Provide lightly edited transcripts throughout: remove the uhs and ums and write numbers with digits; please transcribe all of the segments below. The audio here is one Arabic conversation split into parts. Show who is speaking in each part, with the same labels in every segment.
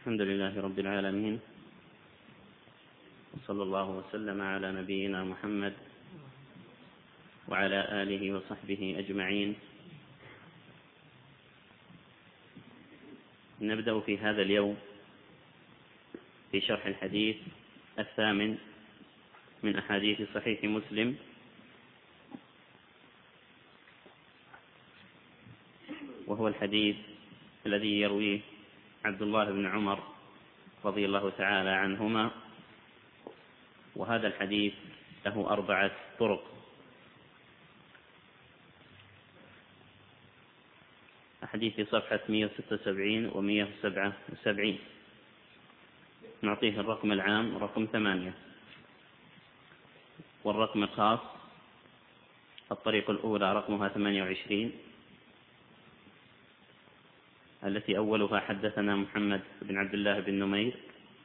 Speaker 1: الحمد لله رب العالمين، وصلى الله وسلم على نبينا محمد وعلى آله وصحبه أجمعين. نبدأ في هذا اليوم في شرح الحديث 8 من أحاديث صحيح مسلم، وهو الحديث الذي يرويه عبد الله بن عمر رضي الله تعالى عنهما، وهذا الحديث له 4 طرق. حديث في صفحة 176 و 177. نعطيه الرقم العام رقم 8، والرقم الخاص الطريق الأولى رقمها 28 التي أولها حدثنا محمد بن عبد الله بن نمير،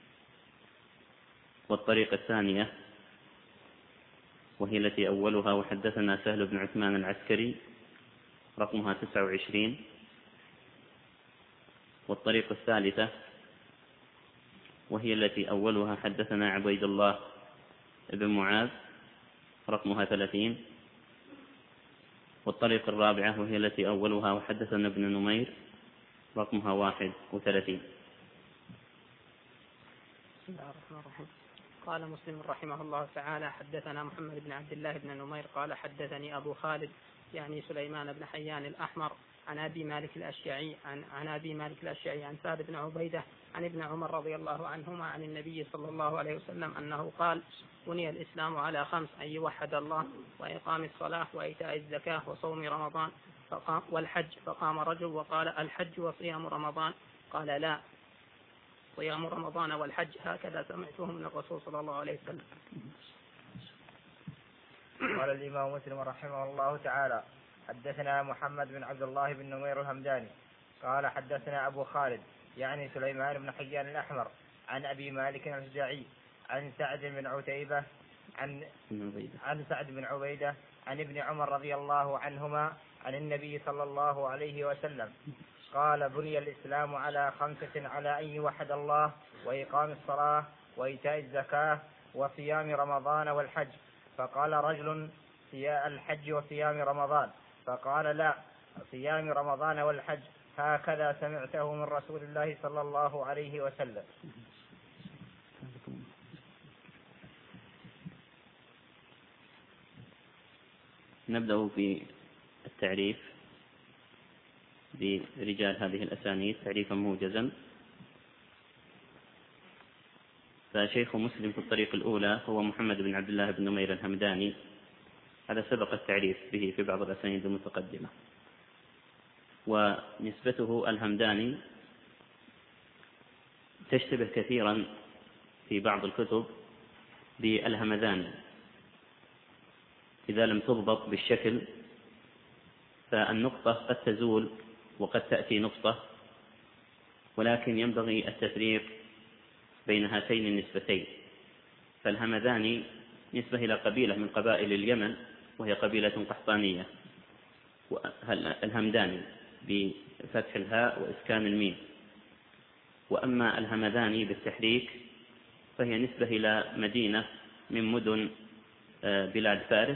Speaker 1: والطريقة الثانية وهي التي أولها وحدثنا سهل بن عثمان العسكري رقمها 29، والطريقة الثالثة وهي التي أولها حدثنا عبيد الله بن معاذ رقمها 30، والطريقة الرابعة وهي التي أولها وحدثنا ابن نمير رقمها 31.
Speaker 2: بسم الله الرحمن الرحيم. قال مسلم رحمه الله تعالى: حدثنا محمد بن عبد الله بن نمير قال حدثني أبو خالد يعني سليمان بن حيان الأحمر عن أبي مالك الأشجعي عن سعد بن عبيدة عن ابن عمر رضي الله عنهما عن النبي صلى الله عليه وسلم أنه قال: بني الإسلام على 5: أن يوحد الله، وإقام الصلاة، وإيتاء الزكاة، وصوم رمضان والحج. فقام رجل وقال: الحج وصيام رمضان؟ قال: لا، صيام رمضان والحج، هكذا سمعته من الرسول صلى الله عليه وسلم.
Speaker 3: قال الإمام مسلم رحمه الله تعالى: حدثنا محمد بن عبد الله بن نمير الهمداني قال حدثنا أبو خالد يعني سليمان بن حيان الأحمر عن أبي مالك الأشجعي عن سعد بن عبيدة عن ابن عمر رضي الله عنهما عن النبي صلى الله عليه وسلم قال: بني الإسلام على 5: على أن يوحد الله، وإقام الصلاة، وإيتاء الزكاة، وصيام رمضان والحج. فقال رجل: الحج وصيام رمضان؟ فقال: لا، صيام رمضان والحج، هكذا سمعته من رسول الله صلى الله عليه وسلم.
Speaker 1: نبدأ في التعريف برجال هذه الأسانيد تعريفا موجزا. فشيخ مسلم في الطريق الأولى هو محمد بن عبد الله بن نمير الهمداني، هذا سبق التعريف به في بعض الأسانيد المتقدمة، ونسبته الهمداني تشتبه كثيرا في بعض الكتب بالهمذاني، إذا لم تضبط بالشكل فالنقطة قد تزول وقد تأتي نقطة، ولكن ينبغي التفريق بين هاتين النسبتين. فالهمذاني نسبة إلى قبيلة من قبائل اليمن وهي قبيلة قحطانية، الهمداني بفتح الهاء وإسكان الميم. وأما الهمذاني بالتحريك فهي نسبة إلى مدينة من مدن بلاد فارس.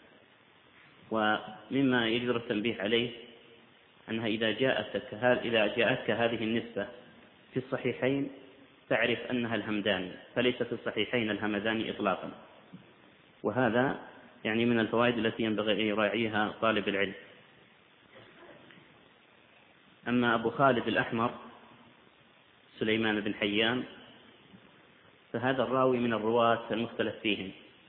Speaker 1: ومما يجدر التنبيه عليه أنها إذا جاءتك هذه النسبة في الصحيحين تعرف أنها الهمداني، فليس في الصحيحين الهمذاني إطلاقا. وهذا يعني من الفوائد التي ينبغي أن يراعيها طالب العلم. أما أبو خالد الأحمر سليمان بن حيان فهذا الراوي من الرواة المختلف فيهم،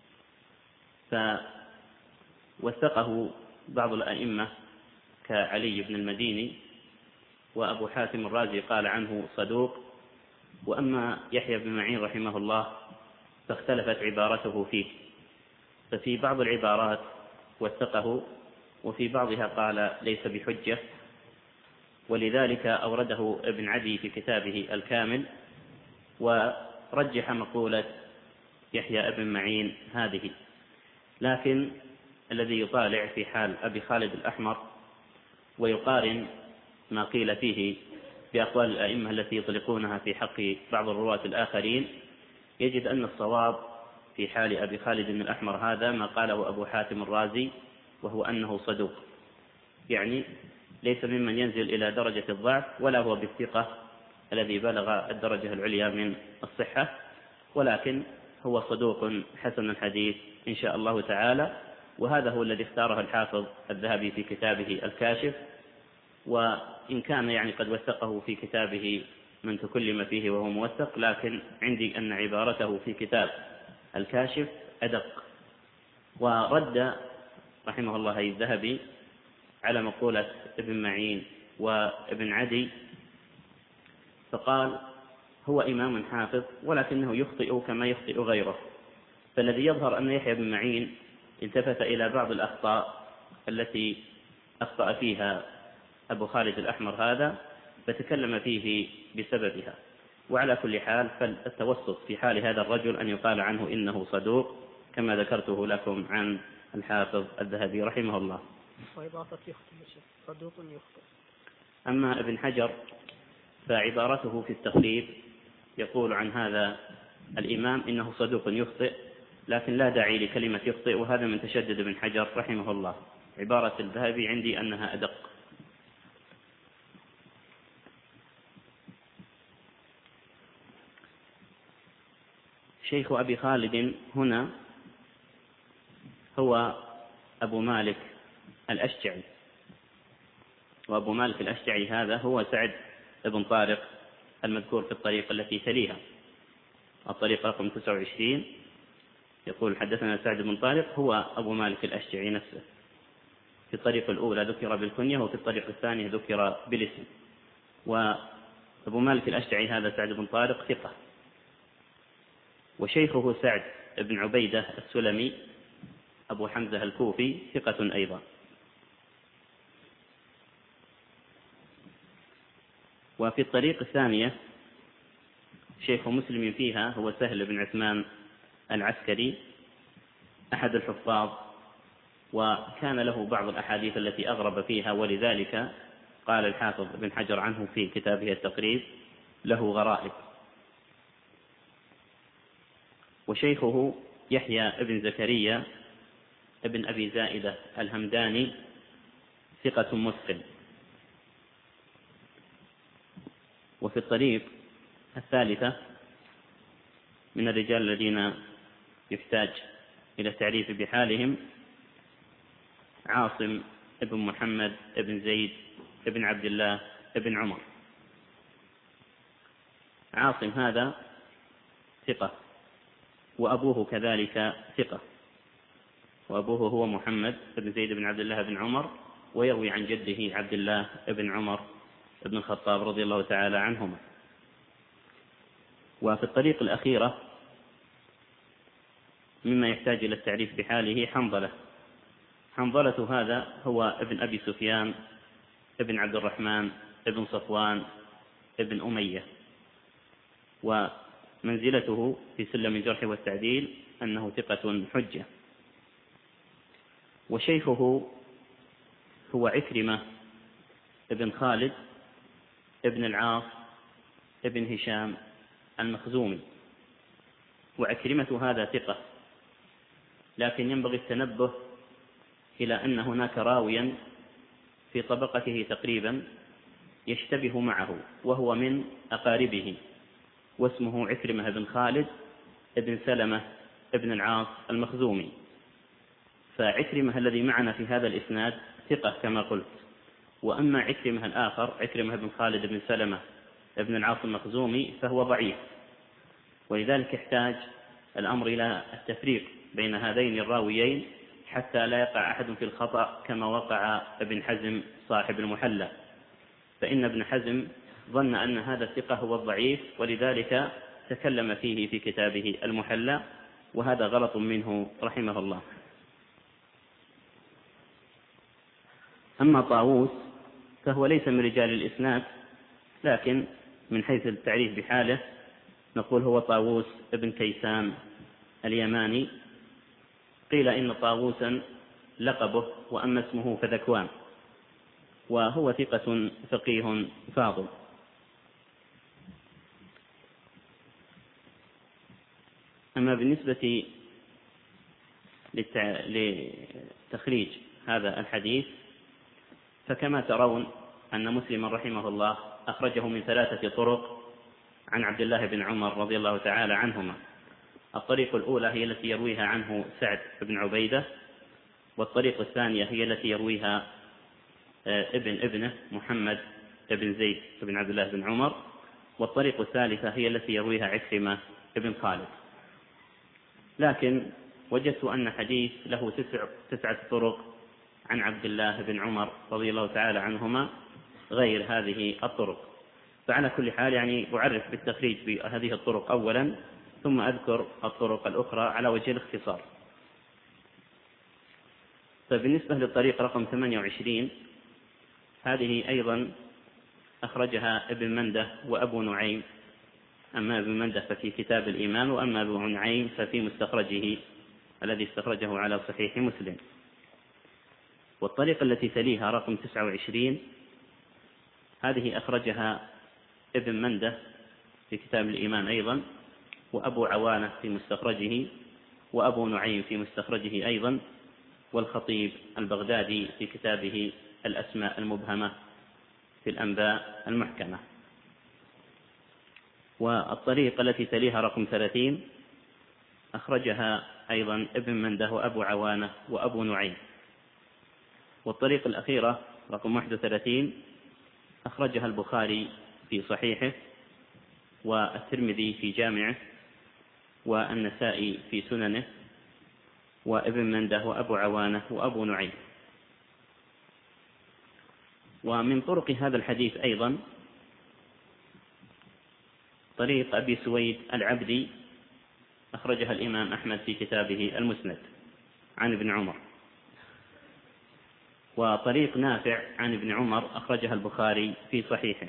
Speaker 1: فوثقه بعض الأئمة كعلي بن المديني، وأبو حاتم الرازي قال عنه صدوق. وأما يحيى بن معين رحمه الله فاختلفت عبارته فيه، ففي بعض العبارات وثقه، وفي بعضها قال ليس بحجة، ولذلك أورده ابن عدي في كتابه الكامل ورجح مقولة يحيى بن معين هذه. لكن الذي يطالع في حال أبي خالد الأحمر ويقارن ما قيل فيه بأقوال الأئمة التي يطلقونها في حق بعض الرواة الآخرين، يجد أن الصواب في حال أبي خالد الأحمر هذا ما قاله أبو حاتم الرازي، وهو أنه صدوق، يعني ليس ممن ينزل إلى درجة الضعف، ولا هو بالثقة الذي بلغ الدرجة العليا من الصحة، ولكن هو صدوق حسن الحديث إن شاء الله تعالى. وهذا هو الذي اختاره الحافظ الذهبي في كتابه الكاشف، وإن كان يعني قد وثقه في كتابه من تكلم فيه وهو موثق، لكن عندي أن عبارته في كتاب الكاشف أدق. ورد رحمه الله الذهبي على مقولة ابن معين وابن عدي، فقال هو إمام حافظ ولكنه يخطئ كما يخطئ غيره. فالذي يظهر أن يحيى بن معين التفت إلى بعض الأخطاء التي أخطأ فيها أبو خالد الأحمر هذا، فتكلم فيه بسببها. وعلى كل حال فالتوسط في حال هذا الرجل أن يقال عنه إنه صدوق كما ذكرته لكم عن الحافظ الذهبي رحمه الله.
Speaker 2: وإضافة يخطئ، صدوق يخطئ.
Speaker 1: أما ابن حجر فعبارته في التقريب يقول عن هذا الإمام إنه صدوق يخطئ، لكن لا داعي لكلمة يخطئ، وهذا من تشدد ابن حجر رحمه الله. عبارة الذهبي عندي أنها أدق. شيخ أبي خالد هنا هو أبو مالك الأشجعي، وأبو مالك الأشجعي هذا هو سعد بن طارق المذكور في الطريقة التي تليها، الطريقة رقم 29. يقول حدثنا سعد بن طارق هو أبو مالك الأشجعي نفسه. في الطريقة الأولى ذكر بالكنية، وفي الطريقة الثانية ذكر بالاسم. وأبو مالك الأشجعي هذا سعد بن طارق ثقة، وشيخه سعد بن عبيدة السلمي أبو حمزة الكوفي ثقة أيضا. وفي الطريق الثانية شيخ مسلم فيها هو سهل بن عثمان العسكري أحد الحفاظ، وكان له بعض الأحاديث التي أغرب فيها، ولذلك قال الحافظ بن حجر عنه في كتابه التقريب له غرائب. وشيخه يحيى بن زكريا ابن أبي زائدة الهمداني ثقة متقن. وفي الطريق الثالثة من الرجال الذين يحتاج إلى التعريف بحالهم عاصم ابن محمد ابن زيد ابن عبد الله ابن عمر. عاصم هذا ثقة، وأبوه كذلك ثقة، وأبوه هو محمد بن زيد بن عبد الله بن عمر، ويروي عن جده عبد الله بن عمر بن الخطاب رضي الله تعالى عنهما. وفي الطريق الأخيرة مما يحتاج إلى التعريف بحاله حنظلة هذا هو ابن أبي سفيان ابن عبد الرحمن ابن صفوان ابن أمية، ومنزلته في سلم الجرح والتعديل أنه ثقة حجة. وشيخه هو عكرمة ابن خالد ابن العاص ابن هشام المخزومي. وعكرمة هذا ثقة، لكن ينبغي التنبه إلى أن هناك راويا في طبقته تقريبا يشتبه معه، وهو من أقاربه، واسمه عكرمة بن خالد ابن سلمة ابن العاص المخزومي. فعكرمة الذي معنا في هذا الإسناد ثقة كما قلت، وأما عكرمة الآخر عكرمة بن خالد بن سلمة ابن العاص المخزومي فهو ضعيف، ولذلك يحتاج الأمر إلى التفريق بين هذين الراويين حتى لا يقع أحد في الخطأ كما وقع ابن حزم صاحب المحلى، فإن ابن حزم ظن أن هذا الثقة هو الضعيف، ولذلك تكلم فيه في كتابه المحلى، وهذا غلط منه رحمه الله. أما طاووس فهو ليس من رجال الإسناد، لكن من حيث التعريف بحاله نقول هو طاووس ابن كيسان اليماني. قيل إن طاووسا لقبه، وأما اسمه فذكوان، وهو ثقة فقيه فاضل. أما بالنسبة لتخريج هذا الحديث فكما ترون أن مسلم رحمه الله أخرجه من 3 طرق عن عبد الله بن عمر رضي الله تعالى عنهما. الطريق الأولى هي التي يرويها عنه سعد بن عبيدة، والطريق الثانية هي التي يرويها ابنه محمد بن زيد بن عبد الله بن عمر، والطريق الثالثة هي التي يرويها عكرمة بن خالد. لكن وجدت أن حديث له 9 طرق عن عبد الله بن عمر رضي الله تعالى عنهما غير هذه الطرق. فعلى كل حال يعني أعرف بالتخريج بهذه الطرق أولا، ثم أذكر الطرق الأخرى على وجه الاختصار. فبالنسبة للطريق رقم 28 هذه أيضا أخرجها ابن منده وأبو نعيم. أما ابن منده ففي كتاب الإيمان، وأما أبو نعيم ففي مستخرجه الذي استخرجه على صحيح مسلم. والطريقة التي تليها رقم 29 هذه أخرجها ابن منده في كتاب الإيمان أيضا، وأبو عوانة في مستخرجه، وأبو نعيم في مستخرجه أيضا، والخطيب البغدادي في كتابه الأسماء المبهمة في الأنباء المحكمة. والطريقة التي تليها رقم 30 أخرجها أيضا ابن منده وأبو عوانة وأبو نعيم. والطريقة الأخيرة رقم 31 أخرجها البخاري في صحيحه، والترمذي في جامعه، والنسائي في سننه، وابن منده وأبو عوانة وأبو نعيم. ومن طرق هذا الحديث أيضا طريق أبي سويد العبدي أخرجها الإمام أحمد في كتابه المسند عن ابن عمر. وطريق نافع عن ابن عمر أخرجها البخاري في صحيحه.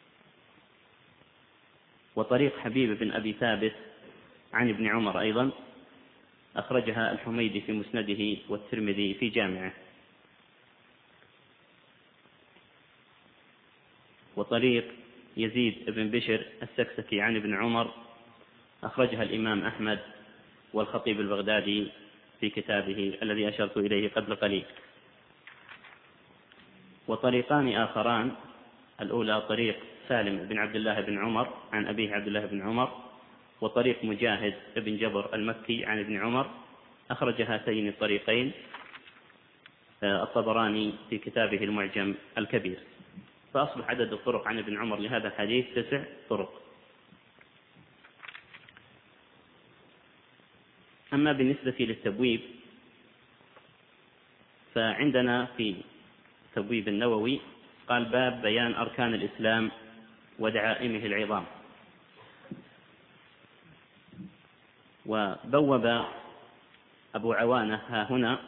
Speaker 1: وطريق حبيب بن أبي ثابت عن ابن عمر أيضا أخرجها الحميدي في مسنده، والترمذي في جامعه. وطريق يزيد بن بشر السكسكي عن ابن عمر أخرجها الإمام أحمد والخطيب البغدادي في كتابه الذي أشرت إليه قبل قليل. وطريقان آخران، الأولى طريق سالم بن عبد الله بن عمر عن أبيه عبد الله بن عمر، وطريق مجاهد بن جبر المكي عن ابن عمر، أخرج هاتين الطريقين الطبراني في كتابه المعجم الكبير. فأصبح عدد الطرق عن ابن عمر لهذا الحديث 9 طرق. أما بالنسبة للتبويب فعندنا في تبويب النووي قال: باب بيان أركان الإسلام ودعائمه العظام. وبوب أبو عوانة ها هنا،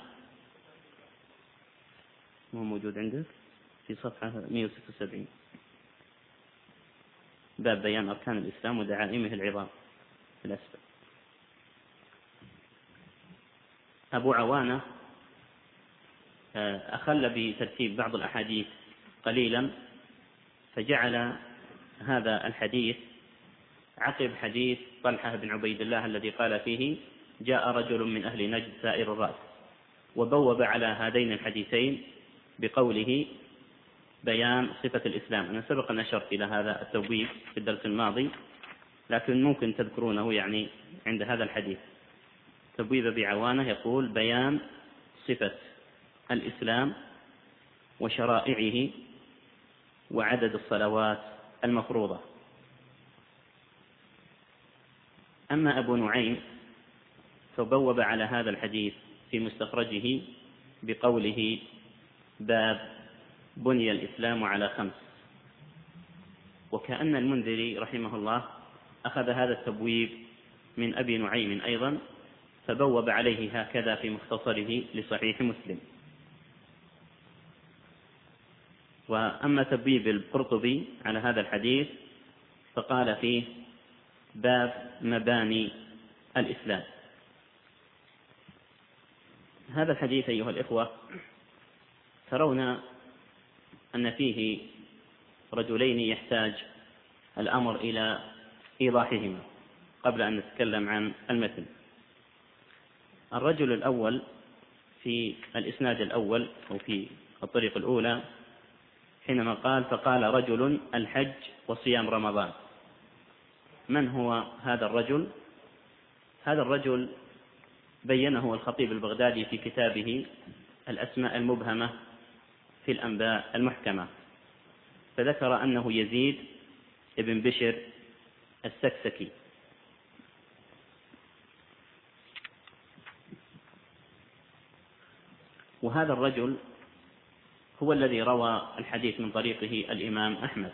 Speaker 1: مو موجود عندك في صفحة 176، باب بيان أركان الإسلام ودعائمه العظام في الأسفل. أبو عوانة أخل بترتيب بعض الأحاديث قليلا، فجعل هذا الحديث عقب حديث طلحة بن عبيد الله الذي قال فيه: جاء رجل من أهل نجد سائر الرأس، وبوب على هذين الحديثين بقوله: بيان صفة الإسلام. أنا سبق أن أشرت إلى هذا التبويب في الدرس الماضي، لكن ممكن تذكرونه يعني عند هذا الحديث. تبويب أبي عوانة يقول: بيان صفة الإسلام وشرائعه وعدد الصلوات المفروضة. أما أبو نعيم فبوب على هذا الحديث في مستخرجه بقوله: باب بني الإسلام على 5. وكأن المنذري رحمه الله أخذ هذا التبويب من أبي نعيم أيضا، فبوب عليه هكذا في مختصره لصحيح مسلم. وأما تبويب القرطبي على هذا الحديث فقال فيه: باب مباني الإسلام. هذا الحديث أيها الإخوة ترون أن فيه رجلين يحتاج الأمر إلى إيضاحهما. قبل أن نتكلم عن المتن. الرجل الأول في الإسناد الأول أو في الطريق الأولى حينما قال فقال رجل الحج وصيام رمضان. من هو هذا الرجل؟ هذا الرجل بينه الخطيب البغدادي في كتابه الأسماء المبهمة في الأنباء المحكمة، فذكر أنه يزيد ابن بشر السكسكي. وهذا الرجل هو الذي روى الحديث من طريقه الإمام أحمد.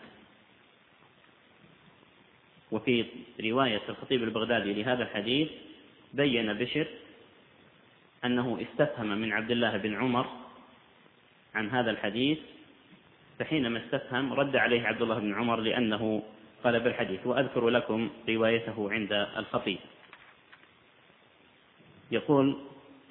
Speaker 1: وفي رواية الخطيب البغدادي لهذا الحديث بين بشر أنه استفهم من عبد الله بن عمر عن هذا الحديث، فحينما استفهم رد عليه عبد الله بن عمر لأنه قلب الحديث. وأذكر لكم روايته عند الخطيب. يقول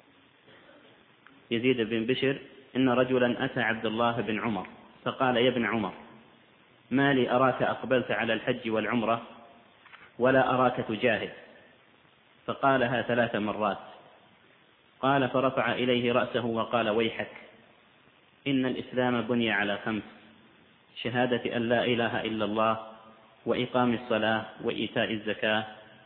Speaker 1: يزيد بن بشر إن رجلا أتى عبد الله بن عمر فقال يا ابن عمر ما لي أراك أقبلت على الحج والعمرة ولا أراك تجاهد؟ فقالها 3 مرات. قال فرفع إليه رأسه وقال ويحك إن الإسلام بني على 5: شهادة أن لا إله إلا الله وإقام الصلاة وإيتاء الزكاة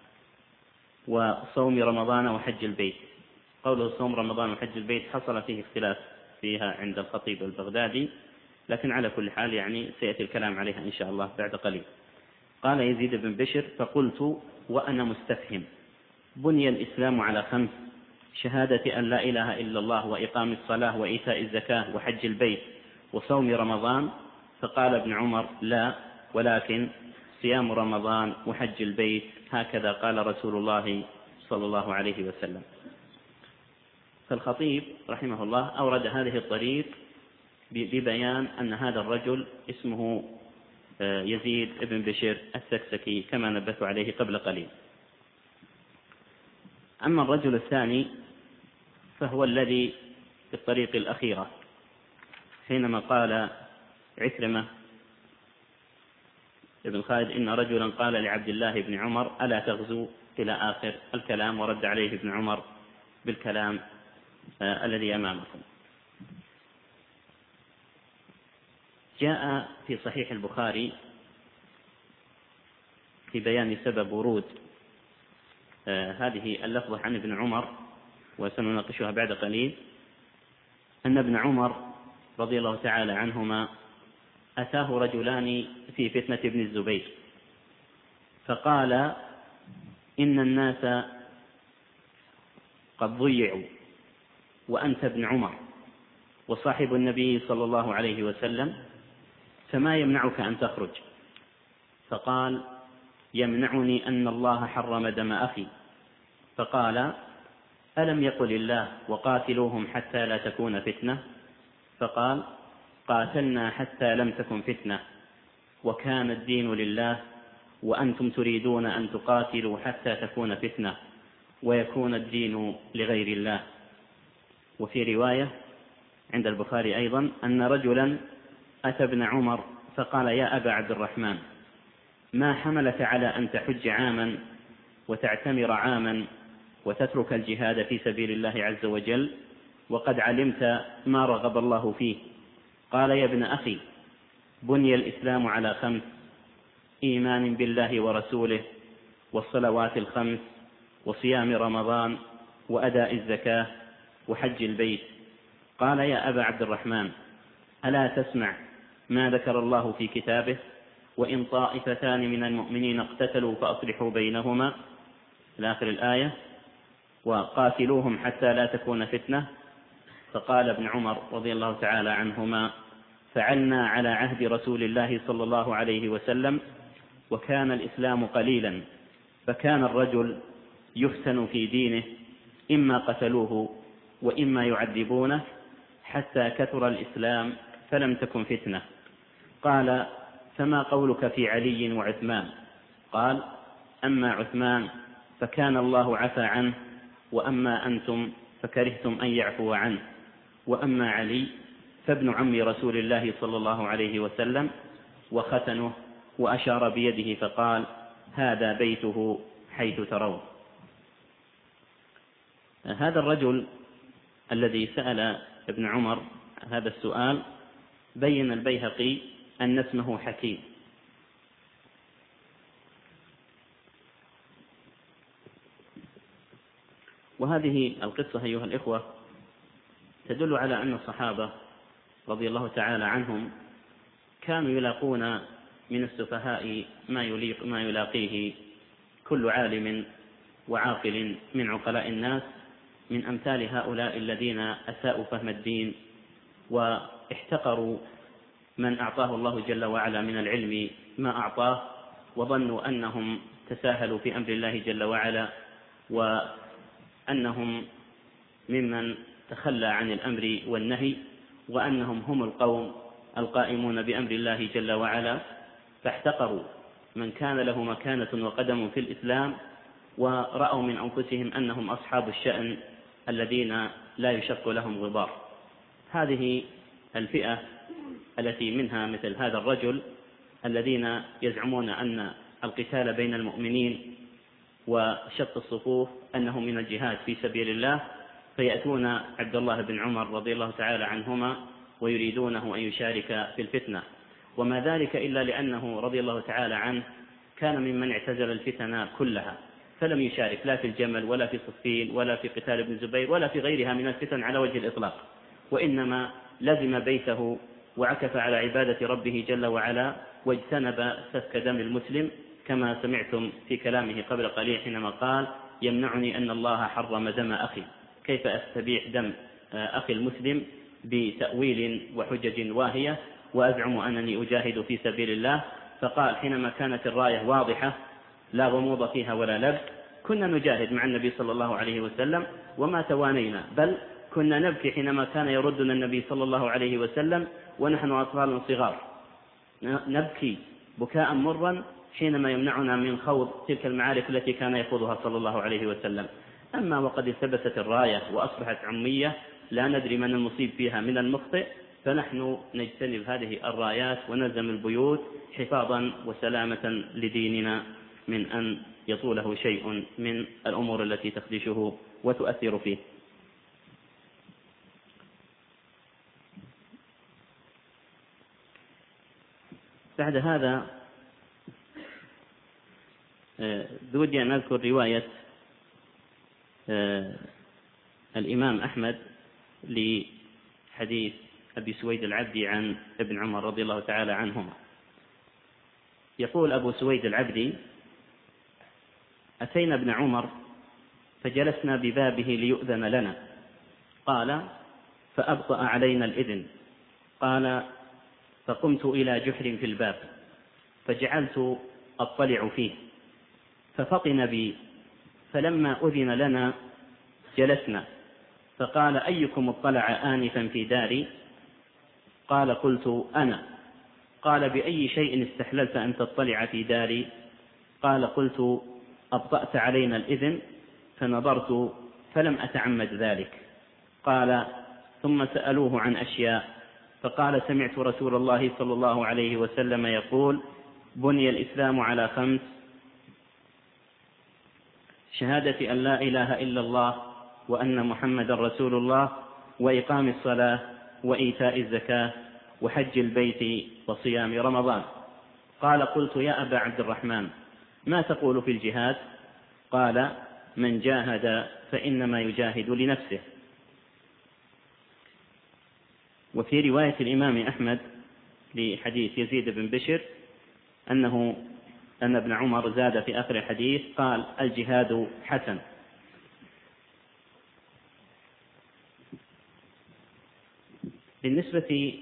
Speaker 1: وصوم رمضان وحج البيت. قوله صوم رمضان وحج البيت حصل فيه اختلاف فيها عند الخطيب البغدادي، لكن على كل حال يعني سيأتي الكلام عليها إن شاء الله بعد قليل. قال يزيد بن بشر فقلت وأنا مستفهم بني الإسلام على 5: شهادة أن لا إله إلا الله وإقام الصلاة وإيتاء الزكاة وحج البيت وصوم رمضان. فقال ابن عمر لا، ولكن صيام رمضان وحج البيت، هكذا قال رسول الله صلى الله عليه وسلم. فالخطيب رحمه الله أورد هذه الطريق ببيان أن هذا الرجل اسمه يزيد بن بشر السكسكي كما نبهت عليه قبل قليل. أما الرجل الثاني فهو الذي في الطريق الأخيرة حينما قال عكرمة ابن خالد إن رجلا قال لعبد الله بن عمر ألا تغزو إلى آخر الكلام، ورد عليه ابن عمر بالكلام الذي أمامكم. جاء في صحيح البخاري في بيان سبب ورود هذه اللفظة عن ابن عمر وسنناقشها بعد قليل، أن ابن عمر رضي الله تعالى عنهما أتاه رجلان في فتنة ابن الزبير فقال إن الناس قد ضيعوا وأنت ابن عمر وصاحب النبي صلى الله عليه وسلم، فما يمنعك أن تخرج؟ فقال يمنعني أن الله حرم دم أخي. فقال ألم يقل الله وقاتلوهم حتى لا تكون فتنة؟ فقال قاتلنا حتى لم تكن فتنة وكان الدين لله وأنتم تريدون أن تقاتلوا حتى تكون فتنة ويكون الدين لغير الله. وفي رواية عند البخاري أيضا أن رجلا أتى ابن عمر فقال يا أبا عبد الرحمن ما حملك على أن تحج عاما وتعتمر عاما وتترك الجهاد في سبيل الله عز وجل وقد علمت ما رغب الله فيه؟ قال يا ابن أخي بني الإسلام على 5: إيمان بالله ورسوله والصلوات ال5 وصيام رمضان وأداء الزكاة وحج البيت. قال يا أبا عبد الرحمن ألا تسمع ما ذكر الله في كتابه وإن طائفتان من المؤمنين اقتتلوا فأصلحوا بينهما إلى آخر الآية وقاتلوهم حتى لا تكون فتنة؟ فقال ابن عمر رضي الله تعالى عنهما فعلنا على عهد رسول الله صلى الله عليه وسلم وكان الإسلام قليلا، فكان الرجل يفتن في دينه إما قتلوه وإما يعذبونه حتى كثر الإسلام فلم تكن فتنة. قال فما قولك في علي وعثمان؟ قال أما عثمان فكان الله عفى عنه وأما أنتم فكرهتم أن يعفو عنه، وأما علي فابن عم رسول الله صلى الله عليه وسلم وختنه، وأشار بيده فقال هذا بيته حيث ترون. هذا الرجل الذي سأل ابن عمر هذا السؤال بين البيهقي أن اسمه حكيم، وهذه القصة أيها الإخوة تدل على أن الصحابة رضي الله تعالى عنهم كانوا يلاقون من السفهاء ما يلاقيه كل عالم وعاقل من عقلاء الناس، من أمثال هؤلاء الذين أساءوا فهم الدين واحتقروا من أعطاه الله جل وعلا من العلم ما أعطاه، وظنوا أنهم تساهلوا في أمر الله جل وعلا، وأنهم ممن تخلى عن الأمر والنهي، وأنهم هم القوم القائمون بأمر الله جل وعلا، فاحتقروا من كان له مكانة وقدم في الإسلام، ورأوا من أنفسهم أنهم أصحاب الشأن الذين لا يشق لهم غبار. هذه الفئة التي منها مثل هذا الرجل الذين يزعمون أن القتال بين المؤمنين وشق الصفوف أنه من الجهاد في سبيل الله، فيأتون عبد الله بن عمر رضي الله تعالى عنهما ويريدونه أن يشارك في الفتنة، وما ذلك إلا لأنه رضي الله تعالى عنه كان ممن اعتزل الفتن كلها، فلم يشارك لا في الجمل ولا في صفين ولا في قتال ابن زبير ولا في غيرها من الفتن على وجه الإطلاق، وإنما لزم بيته وعكف على عبادة ربه جل وعلا، واجتنب سفك دم المسلم، كما سمعتم في كلامه قبل قليل حينما قال: يمنعني أن الله حرم دم أخي، كيف أستبيح دم أخي المسلم بتأويل وحجج واهية وأزعم أنني أجاهد في سبيل الله؟ فقال حينما كانت الراية واضحة لا غموض فيها ولا لبس كنا نجاهد مع النبي صلى الله عليه وسلم وما توانينا، بل كنا نبكي حينما كان يردنا النبي صلى الله عليه وسلم ونحن أطفال صغار، نبكي بكاء مرا حينما يمنعنا من خوض تلك المعارك التي كان يخوضها صلى الله عليه وسلم. أما وقد التبست الراية وأصبحت عمية لا ندري من المصيب فيها من المخطئ، فنحن نجتنب هذه الرايات ونلزم البيوت حفاظا وسلامة لديننا من أن يطوله شيء من الأمور التي تخدشه وتؤثر فيه. بعد هذا بودي أن أذكر رواية الإمام أحمد لحديث أبي سويد العبدي عن ابن عمر رضي الله تعالى عنهما. يقول أبو سويد العبدي: أتينا ابن عمر فجلسنا ببابه ليؤذن لنا، قال: فأبطأ علينا الإذن، قال: فقمت إلى جحر في الباب فجعلت أطلع فيه ففطن بي، فلما أذن لنا جلسنا، فقال: أيكم اطلع آنفا في داري؟ قال: قلت أنا. قال: بأي شيء استحللت أن تطلع في داري؟ قال: قلت: أبطأت علينا الإذن فنظرت فلم أتعمد ذلك. قال: ثم سألوه عن أشياء فقال: سمعت رسول الله صلى الله عليه وسلم يقول: بني الإسلام على 5: شهادة أن لا إله إلا الله وأن محمد رسول الله، وإقام الصلاة، وإيتاء الزكاة، وحج البيت، وصيام رمضان. قال: قلت: يا أبا عبد الرحمن، ما تقول في الجهاد؟ قال: من جاهد فإنما يجاهد لنفسه. وفي رواية الإمام أحمد لحديث يزيد بن بشر أن ابن عمر زاد في آخر الحديث قال: الجهاد حسن. بالنسبة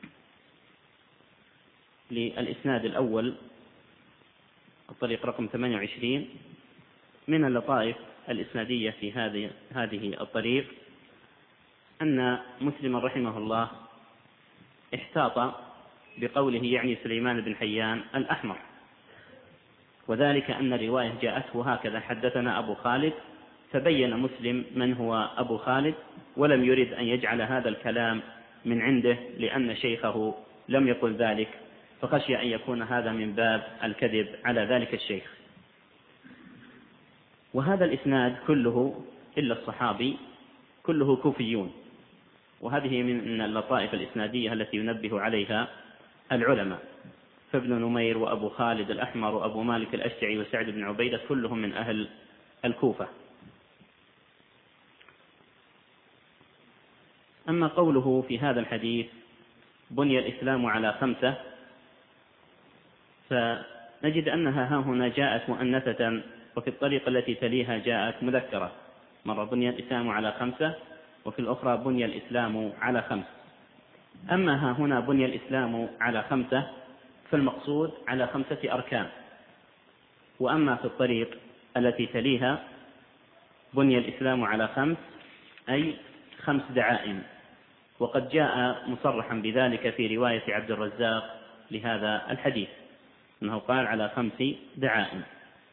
Speaker 1: للإسناد الأول الطريق رقم 28 من اللطائف الإسنادية في هذه الطريق أن مسلم رحمه الله احتاط بقوله يعني سليمان بن حيان الأحمر، وذلك أن الرواية جاءته هكذا: حدثنا أبو خالد، فبين مسلم من هو أبو خالد، ولم يرد أن يجعل هذا الكلام من عنده لأن شيخه لم يقل ذلك، فخشي أن يكون هذا من باب الكذب على ذلك الشيخ. وهذا الإسناد كله إلا الصحابي كله كوفيون، وهذه من اللطائف الإسنادية التي ينبه عليها العلماء، فابن نمير وأبو خالد الأحمر وأبو مالك الأشجعي وسعد بن عبيدة كلهم من أهل الكوفة. أما قوله في هذا الحديث بني الإسلام على 5، فنجد أنها ها هنا جاءت مؤنثة، وفي الطريقة التي تليها جاءت مذكرة، مرة بني الإسلام على 5، وفي الأخرى بني الإسلام على 5. أما ها هنا بني الإسلام على 5، فالمقصود على 5 أركان. وأما في الطريق التي تليها بني الإسلام على 5 أي 5 دعائم، وقد جاء مصرحا بذلك في رواية عبد الرزاق لهذا الحديث أنه قال على 5 دعائم.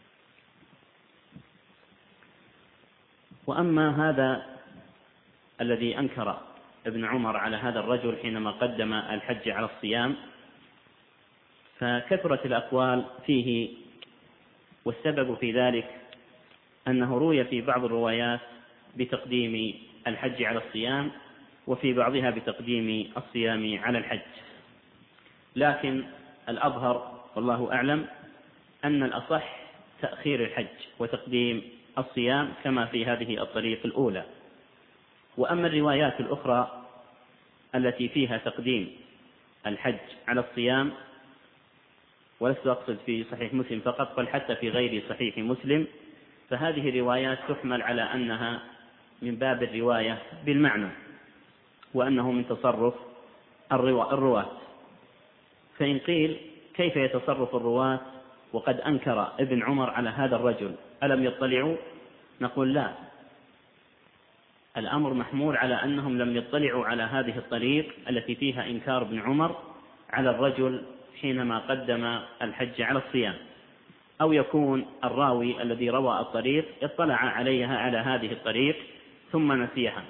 Speaker 1: وأما هذا الذي أنكر ابن عمر على هذا الرجل حينما قدم الحج على الصيام، فكثرت الأقوال فيه، والسبب في ذلك أنه روي في بعض الروايات بتقديم الحج على الصيام، وفي بعضها بتقديم الصيام على الحج، لكن الأظهر والله أعلم أن الأصح تأخير الحج وتقديم الصيام كما في هذه الطريق الأولى. وأما الروايات الأخرى التي فيها تقديم الحج على الصيام، ولست أقصد في صحيح مسلم فقط بل حتى في غير صحيح مسلم، فهذه روايات تحمل على أنها من باب الرواية بالمعنى، وأنه من تصرف الرواة. فإن قيل كيف يتصرف الرواة وقد أنكر ابن عمر على هذا الرجل، ألم يطلعوا؟ نقول لا، الأمر محمول على أنهم لم يطلعوا على هذه الطريق التي فيها إنكار ابن عمر على الرجل حينما قدم الحج على الصيام، أو يكون الراوي الذي روى الطريق اطلع عليها على هذه الطريق ثم نسيها.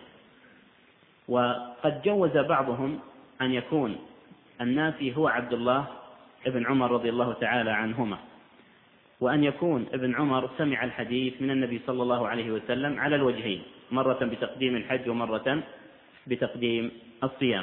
Speaker 1: وقد جوز بعضهم أن يكون الناسي هو عبد الله ابن عمر رضي الله تعالى عنهما، وأن يكون ابن عمر سمع الحديث من النبي صلى الله عليه وسلم على الوجهين، مرة بتقديم الحج ومرة بتقديم الصيام،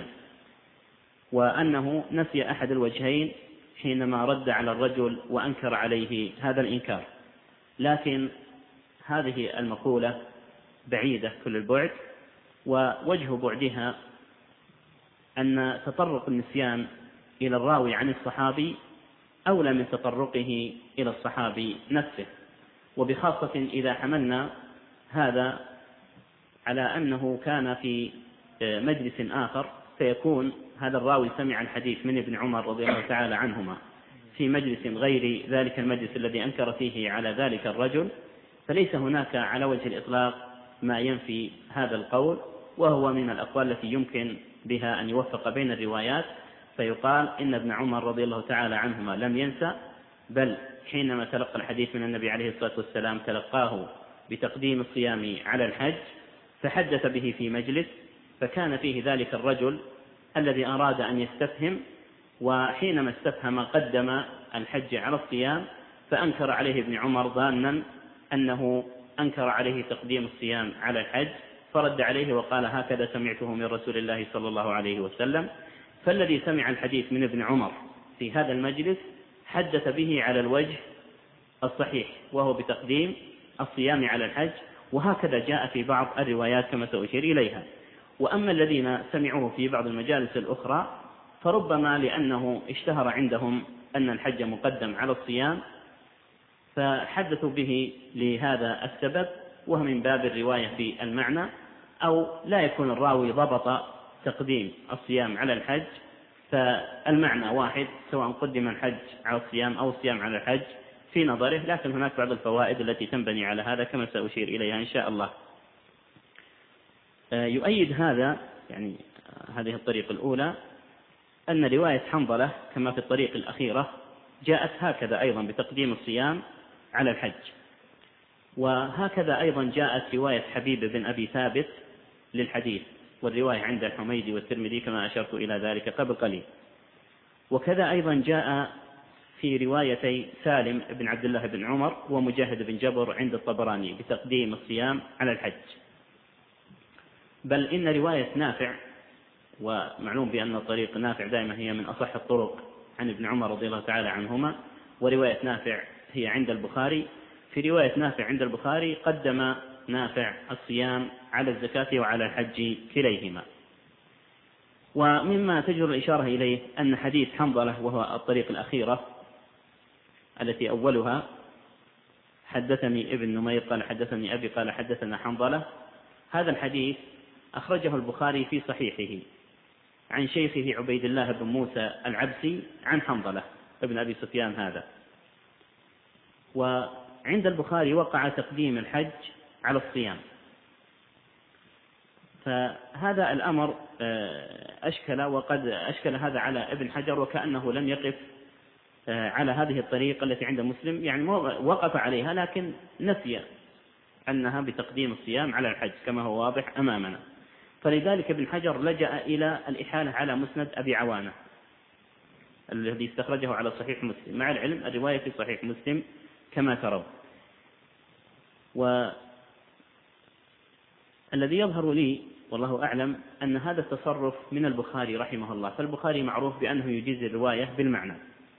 Speaker 1: وأنه نسي أحد الوجهين حينما رد على الرجل وأنكر عليه هذا الإنكار. لكن هذه المقولة بعيدة كل البعد، ووجه بعدها أن تطرق النسيان إلى الراوي عن الصحابي أولى من تطرقه إلى الصحابي نفسه، وبخاصة إذا حملنا هذا على أنه كان في مجلس آخر، فيكون هذا الراوي سمع الحديث من ابن عمر رضي الله تعالى عنهما في مجلس غير ذلك المجلس الذي أنكر فيه على ذلك الرجل، فليس هناك على وجه الإطلاق ما ينفي هذا القول، وهو من الأقوال التي يمكن بها أن يوفق بين الروايات، فيقال إن ابن عمر رضي الله تعالى عنهما لم ينسى، بل حينما تلقى الحديث من النبي عليه الصلاة والسلام تلقاه بتقديم الصيام على الحج، فحدث به في مجلس، فكان فيه ذلك الرجل الذي أراد أن يستفهم، وحينما استفهم قدم الحج على الصيام، فأنكر عليه ابن عمر ظانا أنه أنكر عليه تقديم الصيام على الحج، فرد عليه وقال هكذا سمعته من رسول الله صلى الله عليه وسلم. فالذي سمع الحديث من ابن عمر في هذا المجلس حدث به على الوجه الصحيح، وهو بتقديم الصيام على الحج، وهكذا جاء في بعض الروايات كما سأشير إليها. وأما الذين سمعوه في بعض المجالس الأخرى فربما لأنه اشتهر عندهم أن الحج مقدم على الصيام فحدثوا به لهذا السبب، وهو من باب الرواية في المعنى، أو لا يكون الراوي ضبط تقديم الصيام على الحج، فالمعنى واحد سواء قدم الحج على الصيام أو الصيام على الحج في نظره، لكن هناك بعض الفوائد التي تنبني على هذا كما سأشير إليها إن شاء الله. يؤيد هذا يعني هذه الطريقة الأولى أن رواية حنظلة كما في الطريق الأخيرة جاءت هكذا أيضا بتقديم الصيام على الحج، وهكذا أيضا جاءت رواية حبيب بن أبي ثابت للحديث، والرواية عند الحميدي والترمذي كما أشرت إلى ذلك قبل قليل. وكذا أيضا جاء في روايتي سالم بن عبد الله بن عمر ومجاهد بن جبر عند الطبراني بتقديم الصيام على الحج. بل إن رواية نافع، ومعلوم بأن طريق نافع دائما هي من أصح الطرق عن ابن عمر رضي الله تعالى عنهما، ورواية نافع هي عند البخاري. في رواية نافع عند البخاري قدم نافع الصيام على الزكاة وعلى الحج كليهما. ومما تجر الإشارة إليه أن حديث حنظلة وهو الطريق الأخيرة التي أولها حدثني ابن نمير قال حدثني أبي قال حدثنا حنظلة، هذا الحديث أخرجه البخاري في صحيحه عن شيخه عبيد الله بن موسى العبسي عن حنظلة ابن أبي سفيان هذا. وعند البخاري وقع تقديم الحج على الصيام، فهذا الأمر أشكل، وقد أشكل هذا على ابن حجر، وكأنه لم يقف على هذه الطريقة التي عند مسلم، يعني وقف عليها لكن نسي أنها بتقديم الصيام على الحج كما هو واضح أمامنا. فلذلك ابن حجر لجأ إلى الإحالة على مسند أبي عوانة الذي استخرجه على صحيح مسلم، مع العلم الرواية في صحيح مسلم كما ترون. والذي يظهر لي والله أعلم أن هذا التصرف من البخاري رحمه الله، فالبخاري معروف بأنه يجيز الرواية بالمعنى،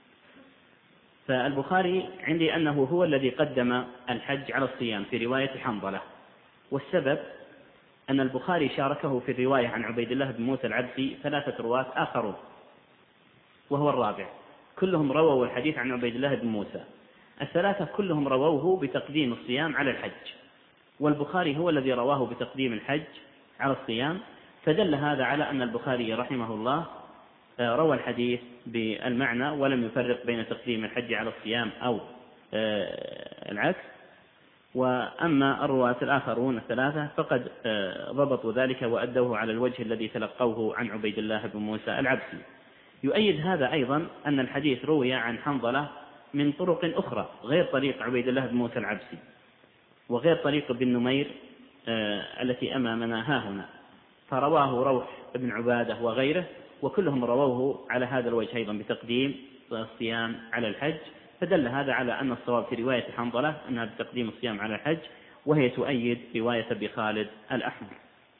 Speaker 1: فالبخاري عندي أنه هو الذي قدم الحج على الصيام في رواية حنظلة، والسبب أن البخاري شاركه في الرواية عن عبيد الله بن موسى العبسي 3 رواة آخرون وهو الرابع، كلهم رووا الحديث عن عبيد الله بن موسى، ال3 كلهم رووه بتقديم الصيام على الحج، والبخاري هو الذي رواه بتقديم الحج على الصيام، فدل هذا على أن البخاري رحمه الله روى الحديث بالمعنى ولم يفرق بين تقديم الحج على الصيام أو العكس. وأما الرواة الآخرون 3 فقد ضبطوا ذلك وأدوه على الوجه الذي تلقوه عن عبيد الله بن موسى العبسي. يؤيد هذا أيضا أن الحديث روي عن حنظلة من طرق أخرى غير طريق عبيد الله بن موسى العبسي وغير طريق ابن نمير التي أمامنا ها هنا، فرواه روح بن عبادة وغيره، وكلهم رووه على هذا الوجه أيضا بتقديم الصيام على الحج، فدل هذا على أن الصواب في رواية حنظلة أنها بتقديم الصيام على الحج، وهي تؤيد رواية أبي خالد الأحمر.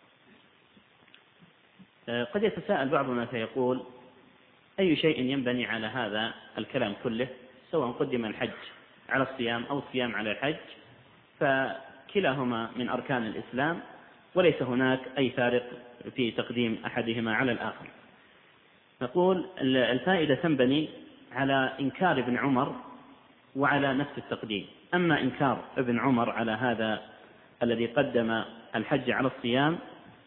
Speaker 1: قد يتساءل بعضنا فيقول أي شيء ينبني على هذا الكلام كله، سواء قدم الحج على الصيام أو الصيام على الحج، فكلاهما من أركان الإسلام وليس هناك أي فارق في تقديم أحدهما على الآخر. نقول الفائدة تنبني على إنكار ابن عمر وعلى نفس التقديم. أما إنكار ابن عمر على هذا الذي قدم الحج على الصيام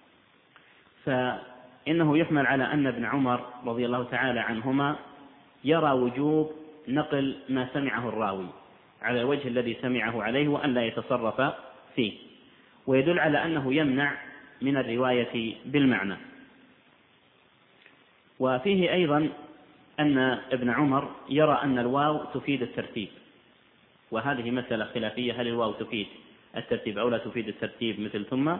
Speaker 1: فإنه يحمل على أن ابن عمر رضي الله تعالى عنهما يرى وجوب نقل ما سمعه الراوي على الوجه الذي سمعه عليه وأن لا يتصرف فيه، ويدل على أنه يمنع من الرواية بالمعنى. وفيه أيضا أن ابن عمر يرى أن الواو تفيد الترتيب، وهذه مسألة خلافية، هل الواو تفيد الترتيب أو لا تفيد الترتيب مثل ثم.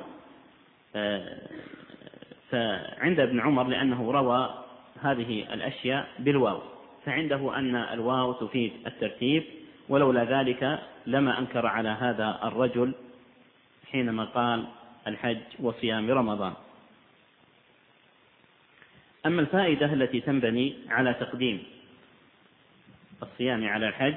Speaker 1: فعند ابن عمر لأنه روى هذه الأشياء بالواو، فعنده أن الواو تفيد الترتيب، ولولا ذلك لما أنكر على هذا الرجل حينما قال الحج وصيام رمضان. أما الفائدة التي تنبني على تقديم الصيام على الحج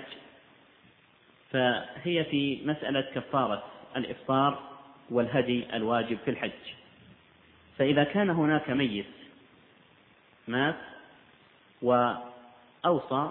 Speaker 1: فهي في مسألة كفارة الإفطار والهدي الواجب في الحج. فإذا كان هناك ميت مات وأوصى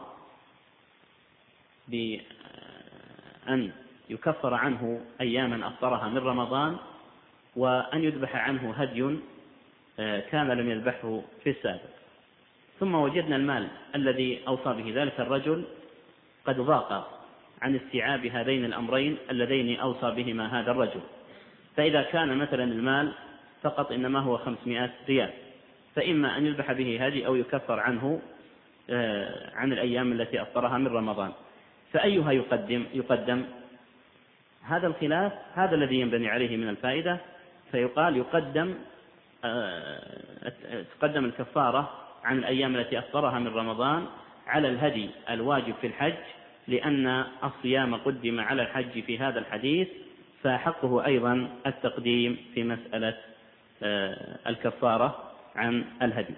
Speaker 1: بأن يكفر عنه أياما أفطرها من رمضان وأن يذبح عنه هدي كان لم يذبحه في السابق، ثم وجدنا المال الذي أوصى به ذلك الرجل قد ضاق عن استيعاب هذين الأمرين اللذين أوصى بهما هذا الرجل، فإذا كان مثلا المال فقط إنما هو 500 ريال، فإما أن يذبح به هدي أو يكفر عنه عن الأيام التي أفطرها من رمضان، فأيها يقدم هذا الخلاف، هذا الذي ينبني عليه من الفائدة، فيقال تقدم الكفارة عن الأيام التي أفطرها من رمضان على الهدي الواجب في الحج، لأن الصيام قدم على الحج في هذا الحديث، فحقه أيضا التقديم في مسألة الكفارة عن الهدي،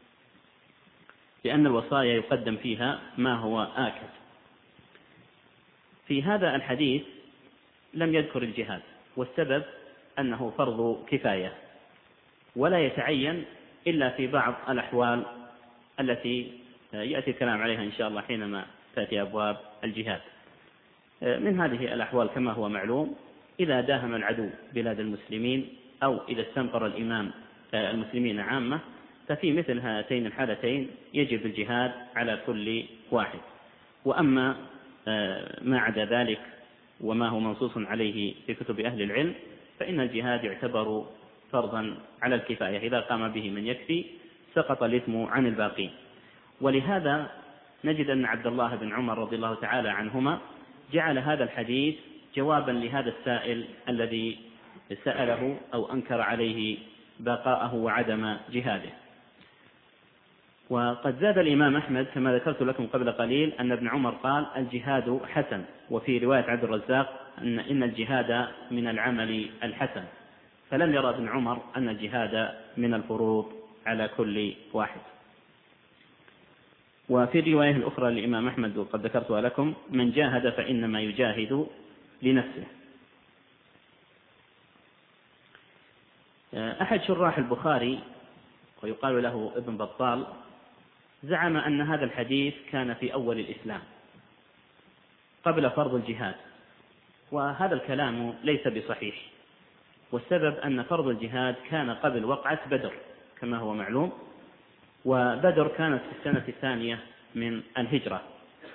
Speaker 1: لأن الوصايا يقدم فيها ما هو آكد. في هذا الحديث لم يذكر الجهاد، والسبب أنه فرض كفاية ولا يتعين إلا في بعض الأحوال التي يأتي الكلام عليها إن شاء الله حينما تأتي أبواب الجهاد. من هذه الأحوال كما هو معلوم: إذا داهم العدو بلاد المسلمين، أو إذا استنفر الإمام المسلمين عامة، ففي مثل هاتين الحالتين يجب الجهاد على كل واحد. وأما ما عدا ذلك وما هو منصوص عليه في كتب أهل العلم، فإن الجهاد يعتبر فرضا على الكفاية، إذا قام به من يكفي سقط الإثم عن الباقين. ولهذا نجد أن عبد الله بن عمر رضي الله تعالى عنهما جعل هذا الحديث جوابا لهذا السائل الذي سأله أو أنكر عليه بقاءه وعدم جهاده. وقد زاد الإمام أحمد كما ذكرت لكم قبل قليل أن ابن عمر قال: الجهاد حسن. وفي رواية عبد الرزاق إن الجهاد من العمل الحسن، فلم يرى ابن عمر أن الجهاد من الفروض على كل واحد. وفي الرواية الأخرى للإمام أحمد وقد ذكرتها لكم: من جاهد فإنما يجاهد لنفسه. أحد شراح البخاري ويقال له ابن بطال زعم أن هذا الحديث كان في أول الإسلام قبل فرض الجهاد، وهذا الكلام ليس بصحيح، والسبب أن فرض الجهاد كان قبل وقعة بدر كما هو معلوم، وبدر كانت في السنة الثانية من الهجرة،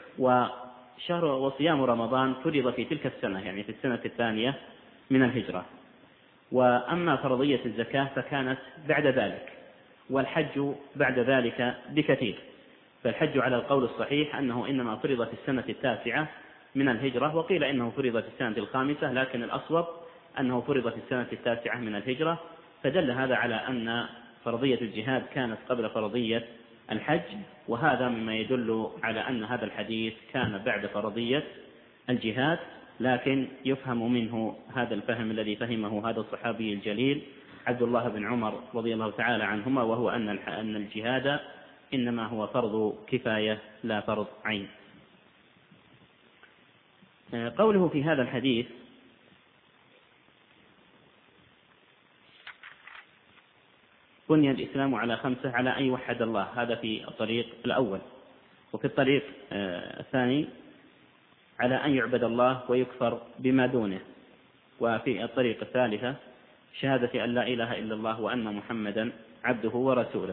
Speaker 1: وصيام رمضان فرض في تلك السنة، يعني في السنة الثانية من الهجرة. وأما فرضية الزكاة فكانت بعد ذلك، والحج بعد ذلك بكثير. فالحج على القول الصحيح أنه إنما فرض في السنة التاسعة من الهجرة، وقيل إنه فرض في السنة الخامسة، لكن الأصوب أنه فرض في السنة التاسعة من الهجرة. فدل هذا على أن فرضية الجهاد كانت قبل فرضية الحج، وهذا مما يدل على أن هذا الحديث كان بعد فرضية الجهاد. لكن يفهم منه هذا الفهم الذي فهمه هذا الصحابي الجليل عبد الله بن عمر رضي الله تعالى عنهما، وهو أن الجهاد إنما هو فرض كفاية لا فرض عين. قوله في هذا الحديث: بني الإسلام على 5 على أن يوحد الله، هذا في الطريق الأول. وفي الطريق الثاني على أن يعبد الله ويكفر بما دونه. وفي الطريق الثالثة شهادة أن لا إله إلا الله وأن محمدا عبده ورسوله.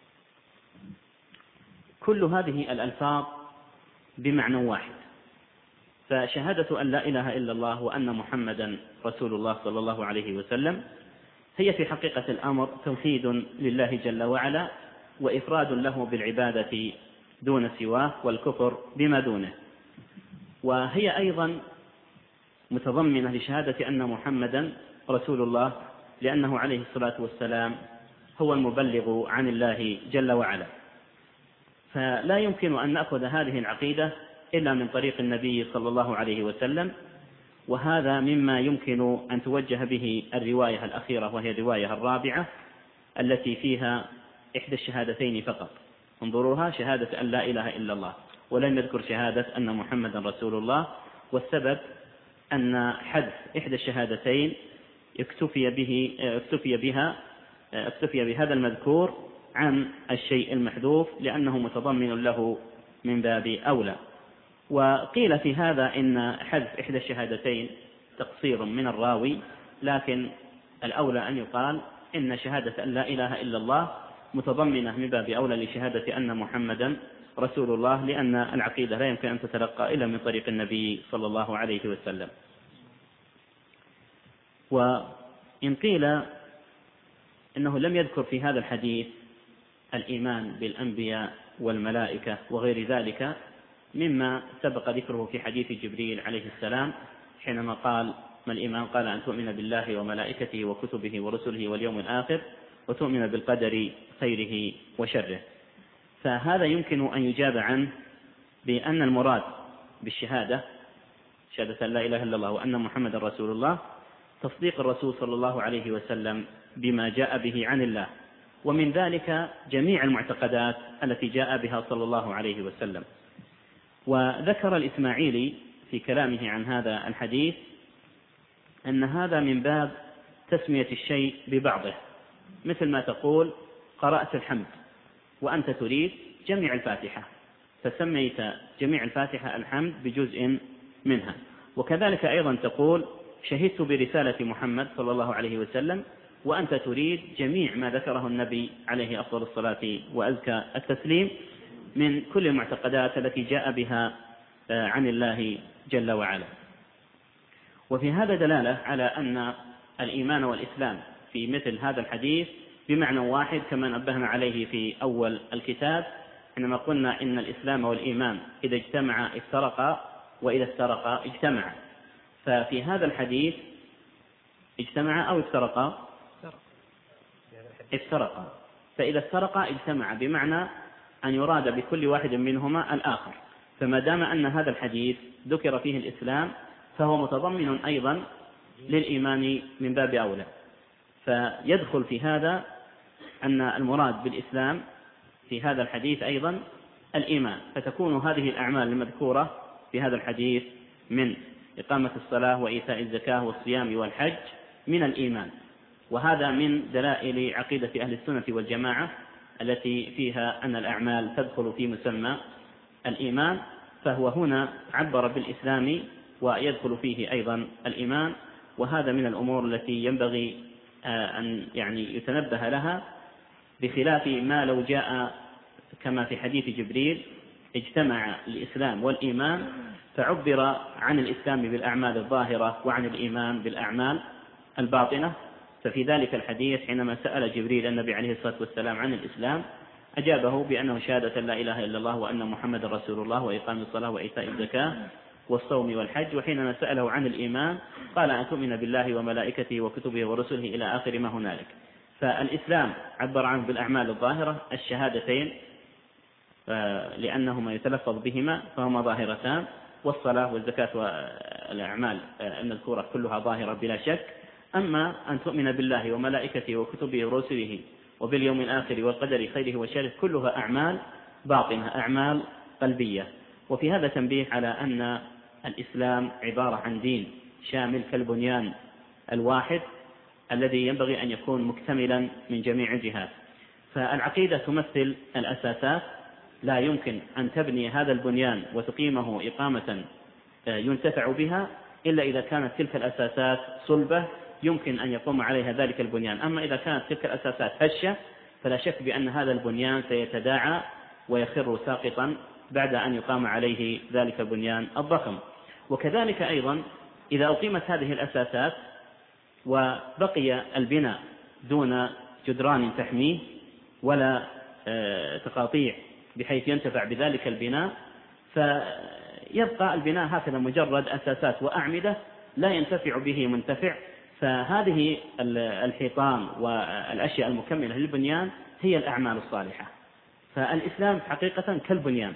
Speaker 1: كل هذه الألفاظ بمعنى واحد، فشهادة أن لا إله إلا الله وأن محمدا رسول الله صلى الله عليه وسلم هي في حقيقة الأمر توحيد لله جل وعلا، وإفراد له بالعبادة دون سواه، والكفر بما دونه. وهي أيضا متضمنة لشهادة أن محمدا رسول الله، لأنه عليه الصلاة والسلام هو المبلغ عن الله جل وعلا. فلا يمكن أن نأخذ هذه العقيدة إلا من طريق النبي صلى الله عليه وسلم، وهذا مما يمكن أن توجه به الرواية الأخيرة، وهي الرواية الرابعة التي فيها إحدى الشهادتين فقط. انظروها: شهادة أن لا إله إلا الله، ولم يذكر شهادة أن محمدا رسول الله. والسبب أن حذف إحدى الشهادتين اكتفي بهذا المذكور عن الشيء المحذوف، لأنه متضمن له من باب أولى. وقيل في هذا إن حذف إحدى الشهادتين تقصير من الراوي، لكن الأولى أن يقال إن شهادة أن لا إله إلا الله متضمنة من باب أولى لشهادة أن محمدا رسول الله، لأن العقيدة لا يمكن أن تتلقى إلا من طريق النبي صلى الله عليه وسلم. وإن قيل إنه لم يذكر في هذا الحديث الإيمان بالأنبياء والملائكة وغير ذلك مما سبق ذكره في حديث جبريل عليه السلام حينما قال: ما الإيمان؟ قال: أن تؤمن بالله وملائكته وكتبه ورسله واليوم الآخر، وتؤمن بالقدر خيره وشره. فهذا يمكن أن يجاب عنه بأن المراد بالشهادة شهادة لا إله إلا الله وأن محمد رسول الله تصديق الرسول صلى الله عليه وسلم بما جاء به عن الله، ومن ذلك جميع المعتقدات التي جاء بها صلى الله عليه وسلم. وذكر الإسماعيلي في كلامه عن هذا الحديث أن هذا من باب تسمية الشيء ببعضه، مثل ما تقول قرأت الحمد وأنت تريد جميع الفاتحة، فسميت جميع الفاتحة الحمد بجزء منها. وكذلك أيضا تقول شهدت برسالة محمد صلى الله عليه وسلم وأنت تريد جميع ما ذكره النبي عليه أفضل الصلاة وأزكى التسليم من كل المعتقدات التي جاء بها عن الله جل وعلا. وفي هذا دلالة على أن الإيمان والإسلام في مثل هذا الحديث بمعنى واحد، كما نبهنا عليه في أول الكتاب حينما قلنا إن الإسلام والإيمان إذا اجتمعا افترقا وإذا افترقا اجتمعا. ففي هذا الحديث اجتمعا أو افترقا؟ افترقا. فإذا افترقا اجتمعا، بمعنى أن يراد بكل واحد منهما الآخر. فما دام أن هذا الحديث ذكر فيه الإسلام فهو متضمن أيضا للإيمان من باب أولى، فيدخل في هذا أن المراد بالإسلام في هذا الحديث أيضا الإيمان، فتكون هذه الأعمال المذكورة في هذا الحديث من إقامة الصلاة وإيتاء الزكاة والصيام والحج من الإيمان. وهذا من دلائل عقيدة أهل السنة والجماعة التي فيها أن الأعمال تدخل في مسمى الإيمان، فهو هنا عبر بالإسلام ويدخل فيه أيضا الإيمان. وهذا من الأمور التي ينبغي أن يتنبه لها، بخلاف ما لو جاء كما في حديث جبريل اجتمع الإسلام والإيمان فعبر عن الإسلام بالأعمال الظاهرة وعن الإيمان بالأعمال الباطنة. ففي ذلك الحديث حينما سأل جبريل النبي عليه الصلاة والسلام عن الإسلام أجابه بأنه شهادة لا إله إلا الله وأن محمد رسول الله وإقام الصلاة وإيتاء الزكاة والصوم والحج. وحينما سأله عن الإيمان قال أن تؤمن بالله وملائكته وكتبه ورسله إلى آخر ما هنالك. فالإسلام عبر عنه بالأعمال الظاهرة الشهادتين لأنهما يتلفظ بهما فهما ظاهرتان، والصلاة والزكاة والأعمال المذكورة كلها ظاهرة بلا شك. أما أن تؤمن بالله وملائكته وكتبه ورسله وباليوم الآخر والقدر خيره وشره كلها أعمال باطنة، أعمال قلبية. وفي هذا تنبيه على أن الإسلام عبارة عن دين شامل كالبنيان الواحد الذي ينبغي أن يكون مكتملا من جميع الجهات. فالعقيدة تمثل الأساسات، لا يمكن أن تبني هذا البنيان وتقيمه إقامة ينتفع بها إلا إذا كانت تلك الأساسات صلبة يمكن أن يقوم عليها ذلك البنيان. أما إذا كانت تلك الأساسات هشة فلا شك بأن هذا البنيان سيتداعى ويخر ساقطا بعد أن يقام عليه ذلك البنيان الضخم. وكذلك أيضا إذا أقيمت هذه الأساسات وبقي البناء دون جدران تحميه ولا تقاطيع بحيث ينتفع بذلك البناء، فيبقى البناء هكذا مجرد أساسات وأعمدة لا ينتفع به منتفع. فهذه الحيطان والأشياء المكملة للبنيان هي الأعمال الصالحة. فالإسلام حقيقة كالبنيان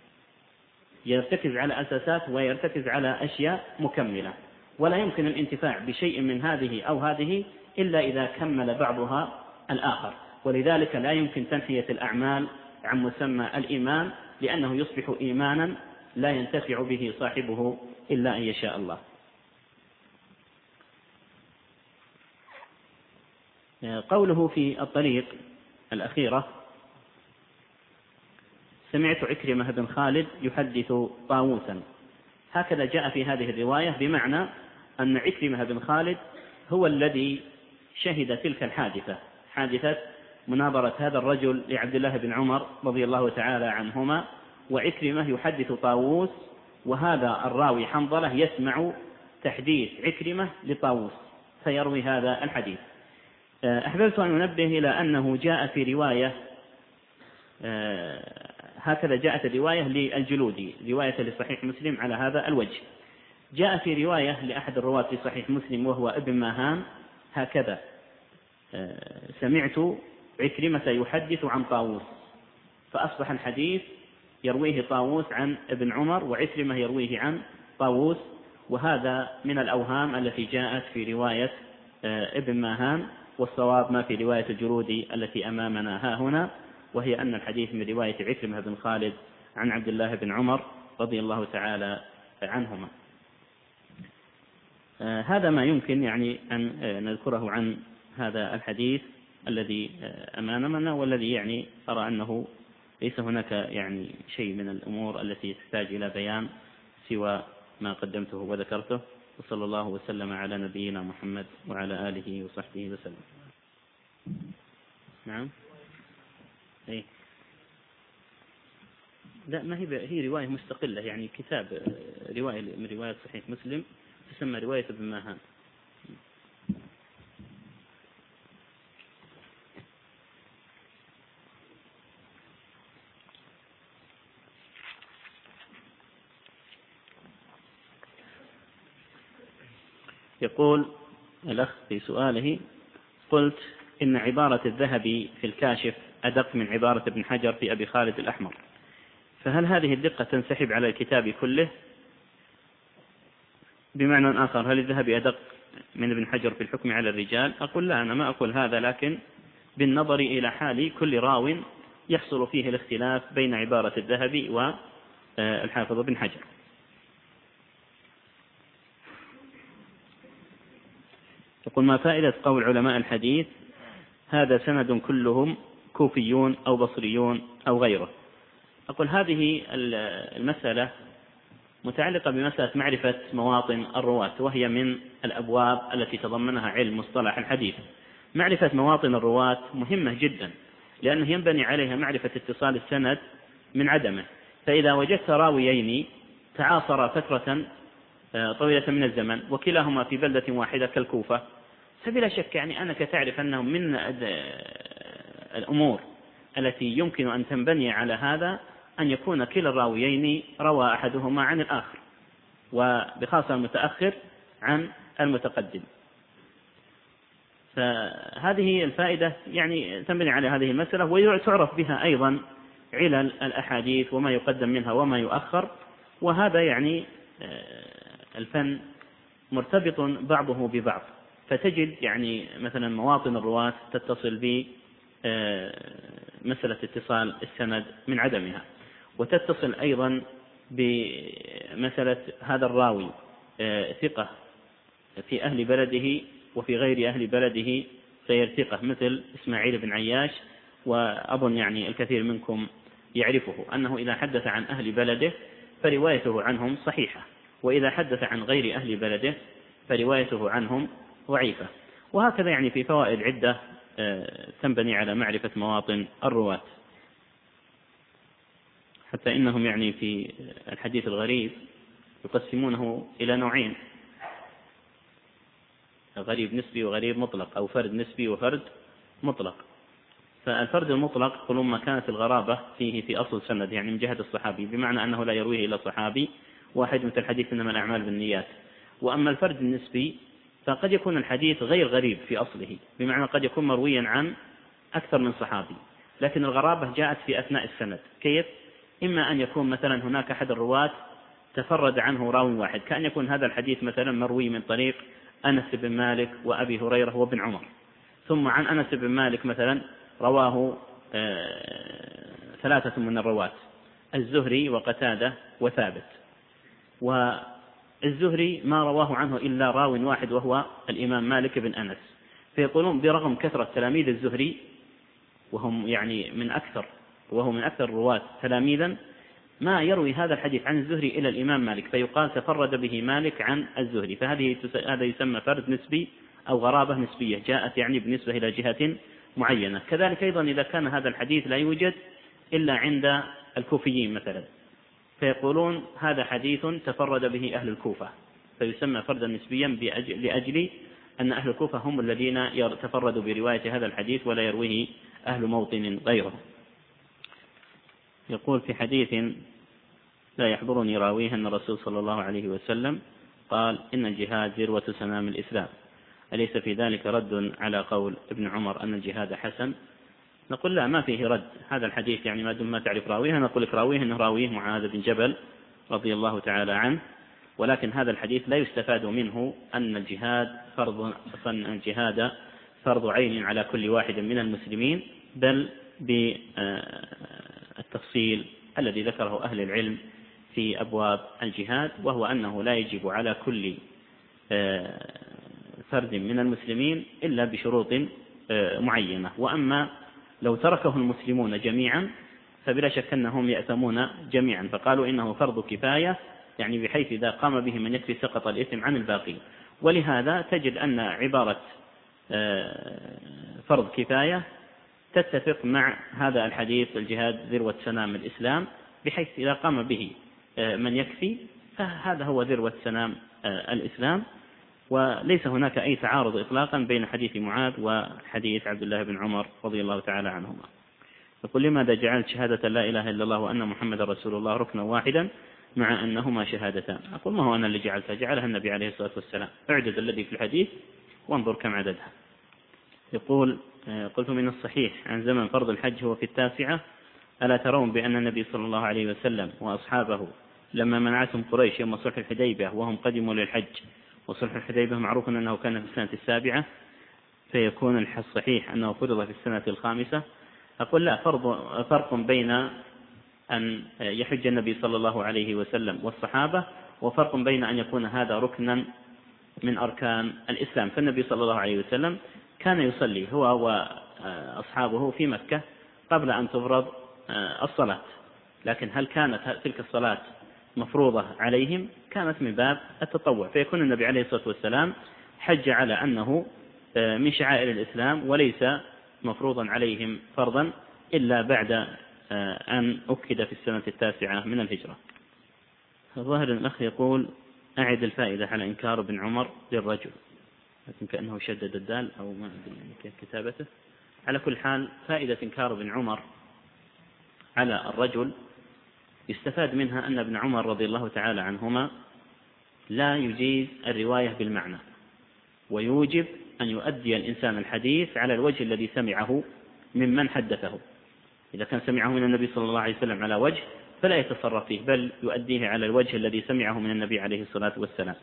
Speaker 1: يرتكز على أساسات ويرتكز على أشياء مكملة، ولا يمكن الانتفاع بشيء من هذه أو هذه إلا إذا كمل بعضها الآخر. ولذلك لا يمكن تنحية الأعمال عن مسمى الإيمان، لأنه يصبح إيمانا لا ينتفع به صاحبه إلا أن يشاء الله. قوله في الطريق الأخيرة سمعت عكرمة بن خالد يحدث طاووسا، هكذا جاء في هذه الرواية، بمعنى أن عكرمة بن خالد هو الذي شهد تلك الحادثة، حادثة مناظرة هذا الرجل لعبد الله بن عمر رضي الله تعالى عنهما، وعكرمة يحدث طاووس، وهذا الراوي حنظلة يسمع تحديث عكرمة لطاووس فيروي هذا الحديث. أحببت أن أنبه إلى أنه جاء في رواية هكذا جاءت الرواية للجلودي، رواية لصحيح مسلم على هذا الوجه. جاء في رواية لأحد الرواة في صحيح مسلم وهو ابن ماهان هكذا: سمعت عكرمة يحدث عن طاووس، فأصبح الحديث يرويه طاووس عن ابن عمر وعكرمة يرويه عن طاووس، وهذا من الأوهام التي جاءت في رواية ابن ماهان، والصواب ما في رواية الجرودي التي أمامنا ها هنا، وهي أن الحديث من رواية عكرمة بن خالد عن عبد الله بن عمر رضي الله تعالى عنهما. هذا ما يمكن يعني أن نذكره عن هذا الحديث الذي أمامنا، والذي يعني أرى أنه ليس هناك يعني شيء من الأمور التي تحتاج إلى بيان سوى ما قدمته وذكرته. وصلى الله وسلم على نبينا محمد وعلى آله وصحبه وسلم. نعم. إيه؟ لا، ما هي رواية مستقلة، يعني كتاب رواية من رواية صحيح مسلم تسمى رواية ابن ماهان. يقول الأخ في سؤاله: قلت إن عبارة الذهبي في الكاشف أدق من عبارة ابن حجر في أبي خالد الأحمر، فهل هذه الدقة تنسحب على الكتاب كله؟ بمعنى آخر، هل الذهبي أدق من ابن حجر في الحكم على الرجال؟ أقول لا، أنا ما أقول هذا، لكن بالنظر إلى حال كل راو يحصل فيه الاختلاف بين عبارة الذهبي والحافظ ابن حجر. يقول: ما فائدة قول علماء الحديث هذا سند كلهم كوفيون أو بصريون أو غيره؟ أقول هذه المسألة متعلقة بمسألة معرفة مواطن الرواة، وهي من الأبواب التي تضمنها علم مصطلح الحديث. معرفة مواطن الرواة مهمة جدا، لأنه ينبني عليها معرفة اتصال السند من عدمه. فإذا وجدت راويين تعاصرا فترة طويلة من الزمن وكلاهما في بلدة واحدة كالكوفة، فبلا شك يعني أنك تعرف أنهم من الأمور التي يمكن أن تنبني على هذا أن يكون كلا الراويين روى أحدهما عن الآخر، وبخاصة المتأخر عن المتقدم. فهذه الفائدة يعني تنبني على هذه المسألة، وتعرف بها أيضا علل الأحاديث وما يقدم منها وما يؤخر. وهذا يعني الفن مرتبط بعضه ببعض، فتجد يعني مثلا مواطن الرواة تتصل بمسألة اتصال السند من عدمها، وتتصل أيضا بمسألة هذا الراوي ثقة في أهل بلده وفي غير أهل بلده غير ثقة، مثل إسماعيل بن عياش. وأظن يعني الكثير منكم يعرفه أنه إذا حدث عن أهل بلده فروايته عنهم صحيحة، وإذا حدث عن غير أهل بلده فروايته عنهم ضعيفة. وهكذا يعني في فوائد عدة تنبني على معرفة مواطن الرواة. حتى إنهم يعني في الحديث الغريب يقسمونه إلى نوعين: غريب نسبي وغريب مطلق، أو فرد نسبي وفرد مطلق. فالفرد المطلق يقولون ما كانت الغرابة فيه في أصل سند، يعني من جهة الصحابي، بمعنى أنه لا يرويه إلى صحابي واحد، مثل الحديث إنما الأعمال بالنيات. وأما الفرد النسبي فقد يكون الحديث غير غريب في أصله، بمعنى قد يكون مرويا عن أكثر من صحابي، لكن الغرابة جاءت في أثناء السند. كيف؟ إما أن يكون مثلا هناك أحد الرواة تفرد عنه راوي واحد، كأن يكون هذا الحديث مثلا مروي من طريق أنس بن مالك وأبي هريرة وابن عمر، ثم عن أنس بن مالك مثلا رواه ثلاثة من الرواة: الزهري وقتادة وثابت. والزهري ما رواه عنه إلا راو واحد وهو الإمام مالك بن أنس. فيقولون برغم كثرة تلاميذ الزهري وهم يعني وهو من أكثر الرواة تلاميذا، ما يروي هذا الحديث عن الزهري إلى الإمام مالك، فيقال تفرد به مالك عن الزهري. هذا يسمى فرد نسبي أو غرابة نسبية، جاءت يعني بالنسبة إلى جهة معينة. كذلك أيضا إذا كان هذا الحديث لا يوجد إلا عند الكوفيين مثلا، فيقولون هذا حديث تفرد به أهل الكوفة، فيسمى فردا نسبيا لأجل أن أهل الكوفة هم الذين تفردوا برواية هذا الحديث ولا يرويه أهل موطن غيره. يقول في حديث لا يحضرني راويه أن الرسول صلى الله عليه وسلم قال: إن الجهاد ذروة سنام الإسلام، أليس في ذلك رد على قول ابن عمر أن الجهاد حسن؟ نقول لا، ما فيه رد هذا الحديث، يعني ما دام ما تعرف راويه نقول لك راويه إنه راويه معاذ بن جبل رضي الله تعالى عنه، ولكن هذا الحديث لا يستفاد منه أن الجهاد فرض عين على كل واحد من المسلمين، بل بالتفصيل الذي ذكره أهل العلم في أبواب الجهاد، وهو أنه لا يجب على كل فرد من المسلمين إلا بشروط معينة. وأما لو تركه المسلمون جميعا فبلا شك أنهم يأثمون جميعا، فقالوا إنه فرض كفاية، يعني بحيث إذا قام به من يكفي سقط الإثم عن الباقي. ولهذا تجد أن عبارة فرض كفاية تتفق مع هذا الحديث الجهاد ذروة سنام الإسلام، بحيث إذا قام به من يكفي فهذا هو ذروة سنام الإسلام، وليس هناك أي تعارض إطلاقا بين حديث معاذ وحديث عبد الله بن عمر رضي الله تعالى عنهما. يقول لماذا جعلت شهادة لا إله إلا الله وأن محمد رسول الله ركنا واحدا مع أنهما شهادتان؟ أقول ما هو أنا اللي جعلتها، جعلها النبي عليه الصلاة والسلام، اعدد الذي في الحديث وانظر كم عددها. يقول قلت من الصحيح عن زمن فرض الحج هو في 9، ألا ترون بأن النبي صلى الله عليه وسلم وأصحابه لما منعتهم قريش يوم صلح الحديبية وهم قدموا للحج، وصلح الحديبية معروف أنه كان في السنة 7، فيكون الصحيح أنه فرض في السنة 5. أقول لا، فرق بين أن يحج النبي صلى الله عليه وسلم والصحابة، وفرق بين أن يكون هذا ركنا من أركان الإسلام. فالنبي صلى الله عليه وسلم كان يصلي هو وأصحابه في مكة قبل أن تفرض الصلاة، لكن هل كانت تلك الصلاة مفروضة عليهم؟ كانت من باب التطوع، فيكون النبي عليه الصلاة والسلام حج على أنه من شعائر الإسلام وليس مفروضا عليهم فرضا إلا بعد أن أكد في السنة 9 من الهجرة. الظاهر الأخ يقول أعد الفائدة على إنكار ابن عمر للرجل، لكن كأنه شدد الدال أو ما أدري كيف كتابته. على كل حال فائدة إنكار ابن عمر على الرجل يستفاد منها أن ابن عمر رضي الله تعالى عنهما لا يجيز الرواية بالمعنى، ويوجب أن يؤدي الإنسان الحديث على الوجه الذي سمعه ممن حدثه. إذا كان سمعه من النبي صلى الله عليه وسلم على وجه فلا يتصرف فيه، بل يؤديه على الوجه الذي سمعه من النبي عليه الصلاة والسلام.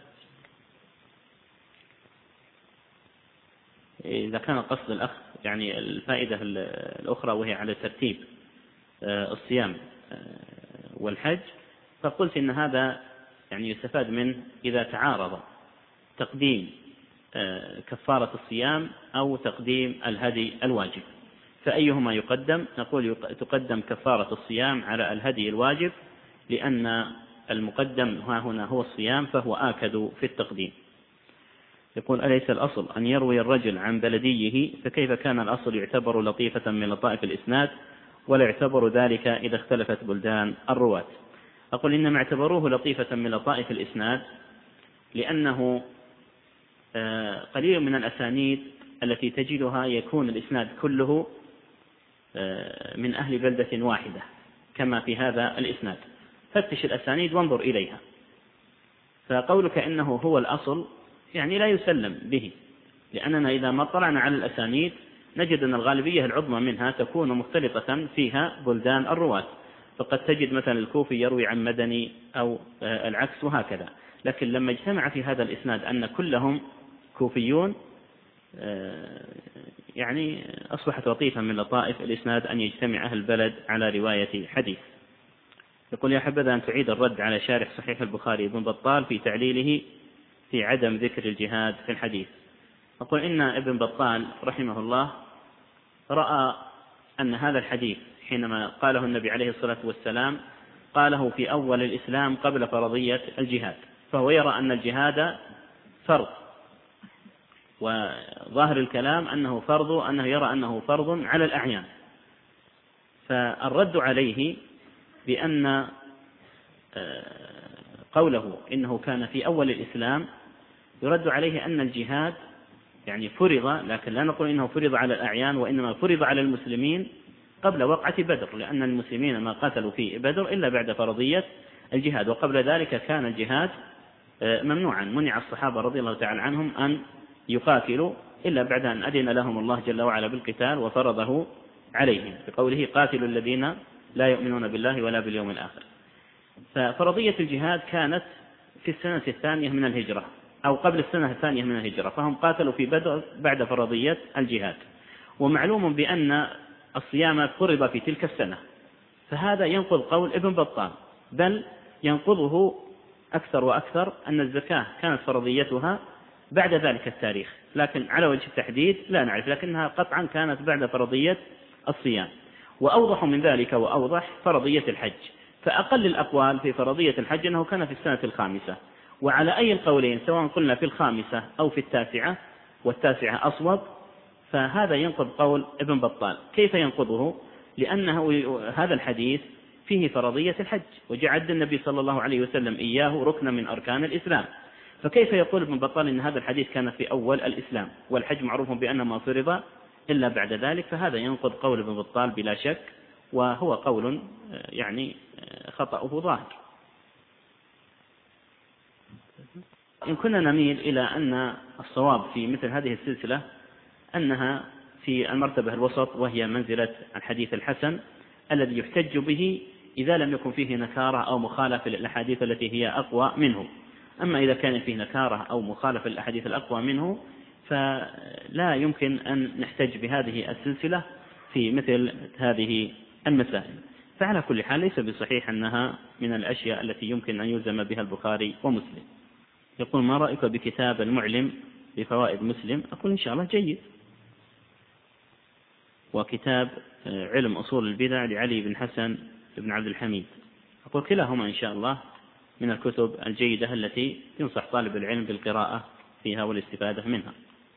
Speaker 1: إذا كان قصد الأخ يعني الفائدة الأخرى وهي على ترتيب الصيام والحج، فقلت إن هذا يعني يستفاد منه إذا تعارض تقديم كفارة الصيام أو تقديم الهدي الواجب، فأيهما يقدم؟ نقول تقدم كفارة الصيام على الهدي الواجب، لأن المقدم ها هنا هو الصيام فهو آكد في التقديم. يقول أليس الأصل أن يروي الرجل عن بلديه؟ فكيف كان الأصل يعتبر لطيفة من لطائف الإسناد ولا يعتبر ذلك إذا اختلفت بلدان الرواة؟ أقول إنما اعتبروه لطيفة من لطائف الإسناد لأنه قليل من الأسانيد التي تجدها يكون الإسناد كله من أهل بلدة واحدة كما في هذا الإسناد، فتش الأسانيد وانظر إليها. فقولك إنه هو الأصل يعني لا يسلم به، لأننا إذا ما طلعنا على الأسانيد نجد أن الغالبية العظمى منها تكون مختلطة فيها بلدان الرواة، فقد تجد مثلا الكوفي يروي عن مدني أو العكس وهكذا. لكن لما اجتمع في هذا الإسناد أن كلهم كوفيون يعني أصبحت لطيفة من لطائف الإسناد أن يجتمع أهل البلد على رواية حديث. يقول يا حبذا أن تعيد الرد على شارح صحيح البخاري ابن بطال في تعليله في عدم ذكر الجهاد في الحديث. أقول إن ابن بطال رحمه الله رأى أن هذا الحديث حينما قاله النبي عليه الصلاة والسلام قاله في أول الإسلام قبل فرضية الجهاد، فهو يرى أن الجهاد فرض، وظاهر الكلام أنه يرى أنه فرض على الأعيان. فالرد عليه بأن قوله إنه كان في أول الإسلام يرد عليه أن الجهاد يعني فرض، لكن لا نقول إنه فرض على الأعيان، وإنما فرض على المسلمين قبل وقعة بدر، لأن المسلمين ما قاتلوا في بدر إلا بعد فرضية الجهاد، وقبل ذلك كان الجهاد ممنوعا، منع الصحابة رضي الله تعالى عنهم أن يقاتلوا إلا بعد أن أذن لهم الله جل وعلا بالقتال وفرضه عليهم بقوله قاتلوا الذين لا يؤمنون بالله ولا باليوم الآخر. ففرضية الجهاد كانت في السنة الثانية من الهجرة أو قبل السنة الثانية من الهجرة، فهم قاتلوا في بدر بعد فرضية الجهاد. ومعلوم بأن الصيام فرض في تلك السنة، فهذا ينقض قول ابن بطال، بل ينقضه أكثر وأكثر أن الزكاة كانت فرضيتها بعد ذلك التاريخ، لكن على وجه التحديد لا نعرف، لكنها قطعا كانت بعد فرضية الصيام. وأوضح من ذلك وأوضح فرضية الحج، فأقل الأقوال في فرضية الحج أنه كان في السنة الخامسة، وعلى أي القولين سواء قلنا في الخامسة أو في التاسعة، والتاسعة أصوب، فهذا ينقض قول ابن بطال. كيف ينقضه؟ لأنه هذا الحديث فيه فرضية الحج، وجعل النبي صلى الله عليه وسلم إياه ركنا من أركان الإسلام، فكيف يقول ابن بطال إن هذا الحديث كان في أول الإسلام والحج معروف بأن ما فرض إلا بعد ذلك؟ فهذا ينقض قول ابن بطال بلا شك، وهو قول يعني خطأه ظاهر. إن كنا نميل إلى أن الصواب في مثل هذه السلسلة أنها في المرتبة الوسط، وهي منزلة الحديث الحسن الذي يحتج به إذا لم يكن فيه نكارة أو مخالفة للأحاديث التي هي أقوى منه. أما إذا كان فيه نكارة أو مخالفة للأحاديث الأقوى منه فلا يمكن أن نحتج بهذه السلسلة في مثل هذه المسائل. فعلى كل حال ليس بصحيح أنها من الأشياء التي يمكن أن يلزم بها البخاري ومسلم. يقول ما رأيك بكتاب المعلم بفوائد مسلم؟ أقول إن شاء الله جيد. وكتاب علم أصول البدع لعلي بن حسن بن عبد الحميد، أقول كلاهما إن شاء الله من الكتب الجيدة التي ينصح طالب العلم بالقراءة فيها والاستفادة منها.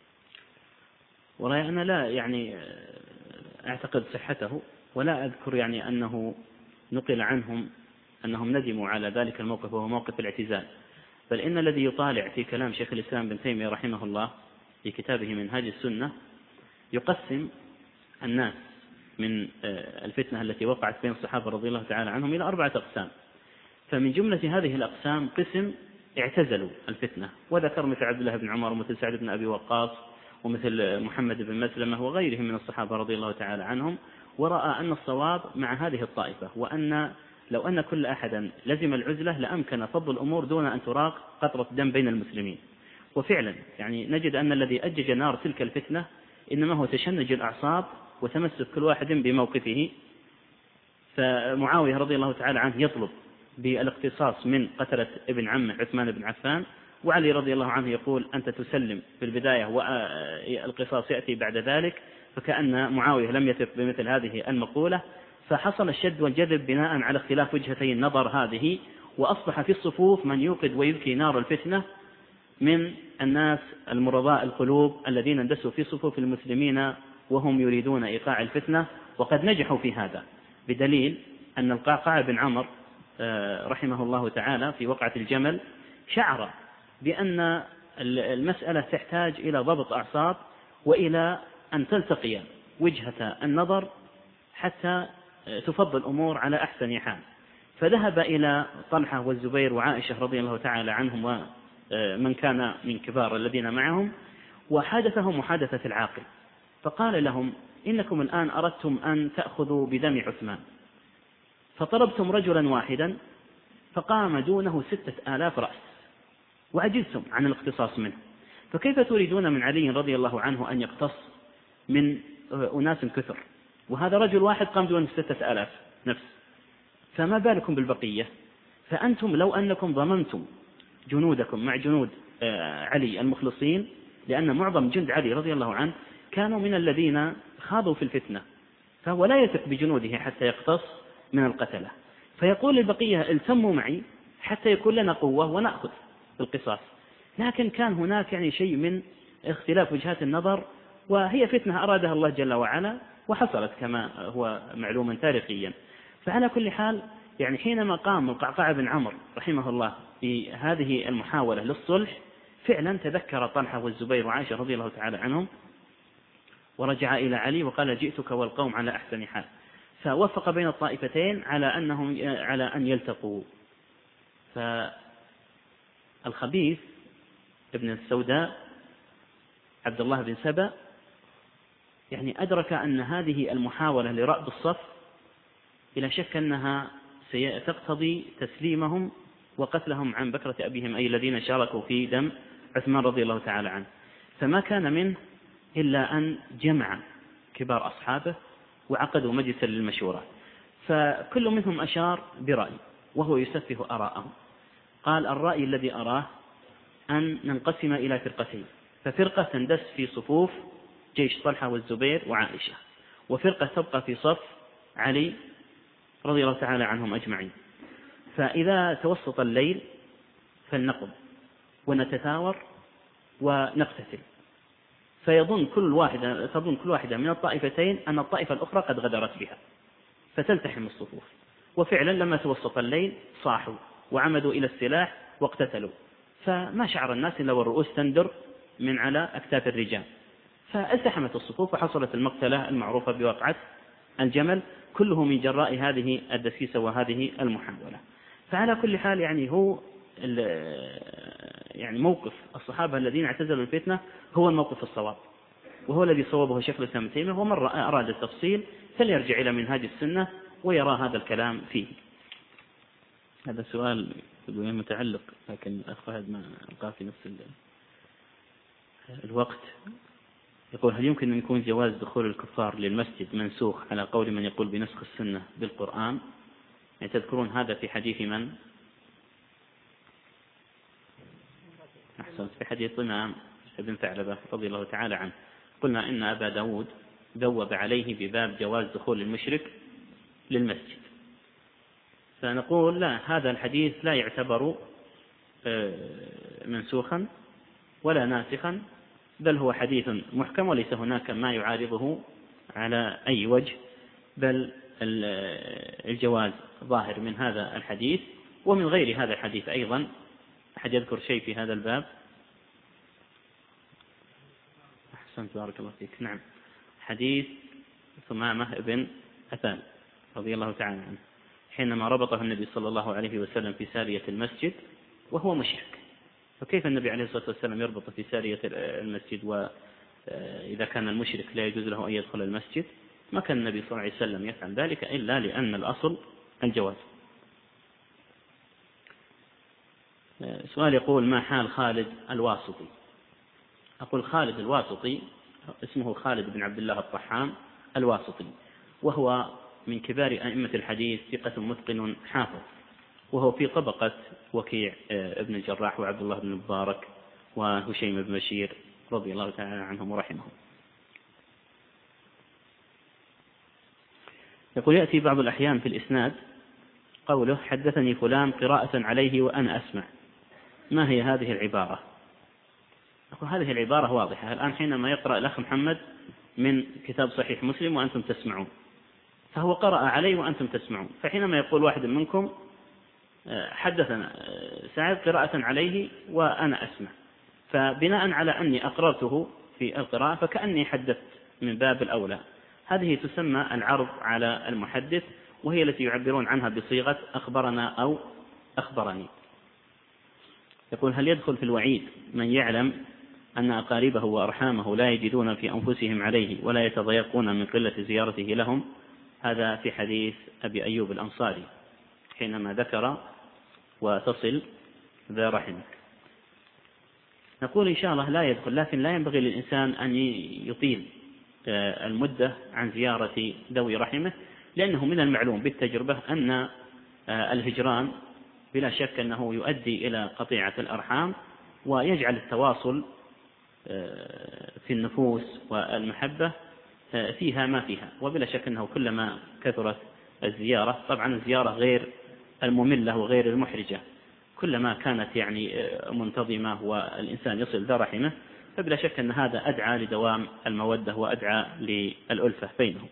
Speaker 1: ورأي أنا لا يعني أعتقد صحته، ولا أذكر يعني أنه نقل عنهم أنهم ندموا على ذلك الموقف وهو موقف الاعتزال، بل إن الذي يطالع في كلام شيخ الإسلام بن تيمية رحمه الله في كتابه منهاج السنة يقسم الناس من الفتنة التي وقعت بين الصحابة رضي الله تعالى عنهم إلى 4 أقسام. فمن جملة هذه الأقسام قسم اعتزلوا الفتنة، وذكر مثل عبد الله بن عمر ومثل سعد بن أبي وقاص ومثل محمد بن مسلمة وغيرهم من الصحابة رضي الله تعالى عنهم، ورأى أن الصواب مع هذه الطائفة، وأن لو أن كل أحد لزم العزلة لأمكن فض الأمور دون أن تراق قطرة دم بين المسلمين. وفعلا يعني نجد أن الذي أجج نار تلك الفتنة إنما هو تشنج الأعصاب وتمسك كل واحد بموقفه. فمعاوية رضي الله تعالى عنه يطلب بالاقتصاص من قتلة ابن عمه عثمان بن عفان، وعلي رضي الله عنه يقول أنت تسلم في البداية والقصاص يأتي بعد ذلك، فكأن معاوية لم يثق بمثل هذه المقولة، فحصل الشد والجذب بناء على اختلاف وجهتي النظر هذه، وأصبح في الصفوف من يوقد ويبكي نار الفتنة من الناس المرضاء القلوب الذين اندسوا في صفوف المسلمين وهم يريدون إيقاع الفتنة، وقد نجحوا في هذا، بدليل أن القعقاع بن عمرو رحمه الله تعالى في وقعة الجمل شعر بأن المسألة تحتاج إلى ضبط أعصاب وإلى أن تلتقي وجهة النظر حتى تفضل الأمور على أحسن حال، فذهب إلى طلحة والزبير وعائشة رضي الله تعالى عنهم ومن كان من كبار الذين معهم، وحادثهم محادثة العاقل، فقال لهم إنكم الآن أردتم أن تأخذوا بدم عثمان، فطلبتم رجلا واحدا فقام دونه 6000 رأس وعجزتم عن الاقتصاص منه، فكيف تريدون من علي رضي الله عنه أن يقتص من أناس كثر، وهذا رجل واحد قام دون 6000 نفس، فما بالكم بالبقية؟ فأنتم لو أنكم ضمنتم جنودكم مع جنود علي المخلصين، لأن معظم جند علي رضي الله عنه كانوا من الذين خاضوا في الفتنة، فهو لا يثق بجنوده حتى يقتص من القتلة، فيقول البقية التموا معي حتى يكون لنا قوة ونأخذ بالقصاص. لكن كان هناك يعني شيء من اختلاف وجهات النظر، وهي فتنة أرادها الله جل وعلا وحصلت كما هو معلوم تاريخيا. فعلى كل حال يعني حينما قام القعقاع بن عمرو رحمه الله في هذه المحاولة للصلح فعلا تذكر طلحة والزبير وعائشة رضي الله تعالى عنهم، ورجع إلى علي وقال جئتك والقوم على أحسن حال، فوفق بين الطائفتين على أن يلتقوا. فالخبيث ابن السوداء عبد الله بن سبأ يعني أدرك أن هذه المحاولة لرأب الصف بلا شك أنها ستقتضي تسليمهم وقتلهم عن بكرة أبيهم، أي الذين شاركوا في دم عثمان رضي الله تعالى عنه. فما كان منه إلا أن جمع كبار أصحابه وعقدوا مجلسا للمشورة، فكل منهم أشار برأي وهو يسفه آراءهم. قال: الرأي الذي أراه أن ننقسم إلى فرقتين، ففرقة تندس في صفوف جيش طلحة والزبير وعائشة، وفرقة تبقى في صف علي رضي الله تعالى عنهم أجمعين. فإذا توسط الليل فلنقم ونتثاور ونقتتل، تظن كل واحدة من الطائفتين أن الطائفة الأخرى قد غدرت بها فتلتحم الصفوف. وفعلا لما توسط الليل صاحوا وعمدوا إلى السلاح واقتتلوا، فما شعر الناس إلا والرؤوس تندر من على أكتاف الرجال، فالتحمت الصفوف وحصلت المقتلة المعروفة بوقعة الجمل، كله من جراء هذه الدسيسة وهذه المحاولة. فعلى كل حال يعني هو يعني موقف الصحابة الذين اعتزلوا الفتنة هو الموقف الصواب، وهو الذي صوبه شيخ الإسلام ابن تيمية. ومن أراد التفصيل فليرجع إلى منهاج السنة ويرى هذا الكلام فيه. هذا سؤال متعلق، لكن الأخ فهد ما ألقاه في نفس الوقت. يقول: هل يمكن أن يكون جواز دخول الكفار للمسجد منسوخ على قول من يقول بنسخ السنة بالقرآن؟ يعني تذكرون هذا في حديث من؟ أحسنت، في حديث طمام بن ثعلبة رضي الله تعالى عنه. قلنا إن أبا داود ذوب عليه بباب جواز دخول المشرك للمسجد، فنقول لا، هذا الحديث لا يعتبر منسوخا ولا ناسخا، بل هو حديث محكم وليس هناك ما يعارضه على أي وجه، بل الجواز ظاهر من هذا الحديث ومن غير هذا الحديث أيضا. أحد يذكر شيء في هذا الباب؟ أحسنت، بارك الله فيك. نعم، حديث ثمامة بن أثال رضي الله تعالى عنه حينما ربطه النبي صلى الله عليه وسلم في سارية المسجد وهو مشرك. فكيف النبي عليه الصلاة والسلام يربط في سارية المسجد وإذا كان المشرك لا يجوز له أن يدخل المسجد؟ ما كان النبي صلى الله عليه وسلم يفعل ذلك إلا لأن الأصل الجواز. سؤال يقول: ما حال خالد الواسطي؟ أقول: خالد الواسطي اسمه خالد بن عبد الله الطحان الواسطي، وهو من كبار أئمة الحديث، ثقة متقن حافظ، وهو في طبقة وكيع ابن الجراح وعبد الله بن المبارك وهشيم بن بشير رضي الله تعالى عنهم ورحمهم. يقول: يأتي بعض الأحيان في الإسناد قوله: حدثني فلان قراءة عليه وأنا أسمع، ما هي هذه العبارة؟ أقول: هذه العبارة واضحة. الآن حينما يقرأ الأخ محمد من كتاب صحيح مسلم وأنتم تسمعون، فهو قرأ عليه وأنتم تسمعون، فحينما يقول واحد منكم حدثنا سعد قراءة عليه وأنا أسمع، فبناء على أني أقررته في القراءة فكأني حدثت من باب الأولى. هذه تسمى العرض على المحدث، وهي التي يعبرون عنها بصيغة أخبرنا أو أخبرني. يقول: هل يدخل في الوعيد من يعلم أن أقاربه وأرحامه لا يجدون في أنفسهم عليه ولا يتضايقون من قلة زيارته لهم؟ هذا في حديث أبي أيوب الأنصاري حينما ذكر: وتصل ذا رحمك. نقول إن شاء الله لا يدخل، لكن لا ينبغي للإنسان أن يطيل المدة عن زيارة ذوي رحمه، لأنه من المعلوم بالتجربة أن الهجران بلا شك أنه يؤدي إلى قطيعة الأرحام ويجعل التواصل في النفوس والمحبة فيها ما فيها. وبلا شك أنه كلما كثرت الزيارة، طبعا الزيارة غير المملة وغير المحرجة، كلما كانت يعني منتظمة والإنسان يصل ذا رحمه، فبلا شك أن هذا أدعى لدوام المودة وأدعى للألفة بينهم.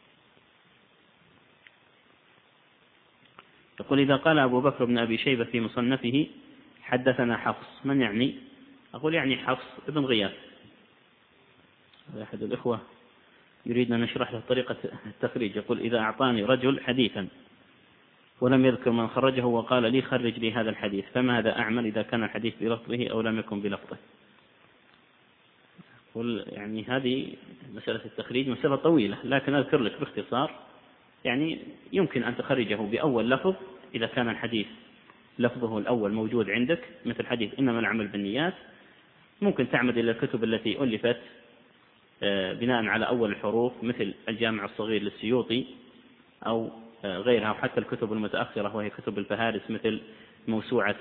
Speaker 1: يقول: إذا قال أبو بكر بن أبي شيبة في مصنفه حدثنا حفص، من يعني؟ أقول: يعني حفص ابن غياث. هذا أحد الإخوة يريد أن نشرح له طريقة التخريج. يقول: إذا أعطاني رجل حديثا ولم يذكر من خرجه وقال لي خرج لي هذا الحديث، فماذا أعمل إذا كان الحديث بلفظه أو لم يكن بلفظه؟ يعني هذه مسألة التخريج مسألة طويلة، لكن أذكر لك باختصار. يعني يمكن أن تخرجه بأول لفظ إذا كان الحديث لفظه الأول موجود عندك، مثل حديث إنما العمل بالنيات. ممكن تعمد إلى الكتب التي ألفت بناء على أول الحروف، مثل الجامع الصغير للسيوطي أو غيرها، وحتى الكتب المتأخرة وهي كتب الفهارس، مثل موسوعة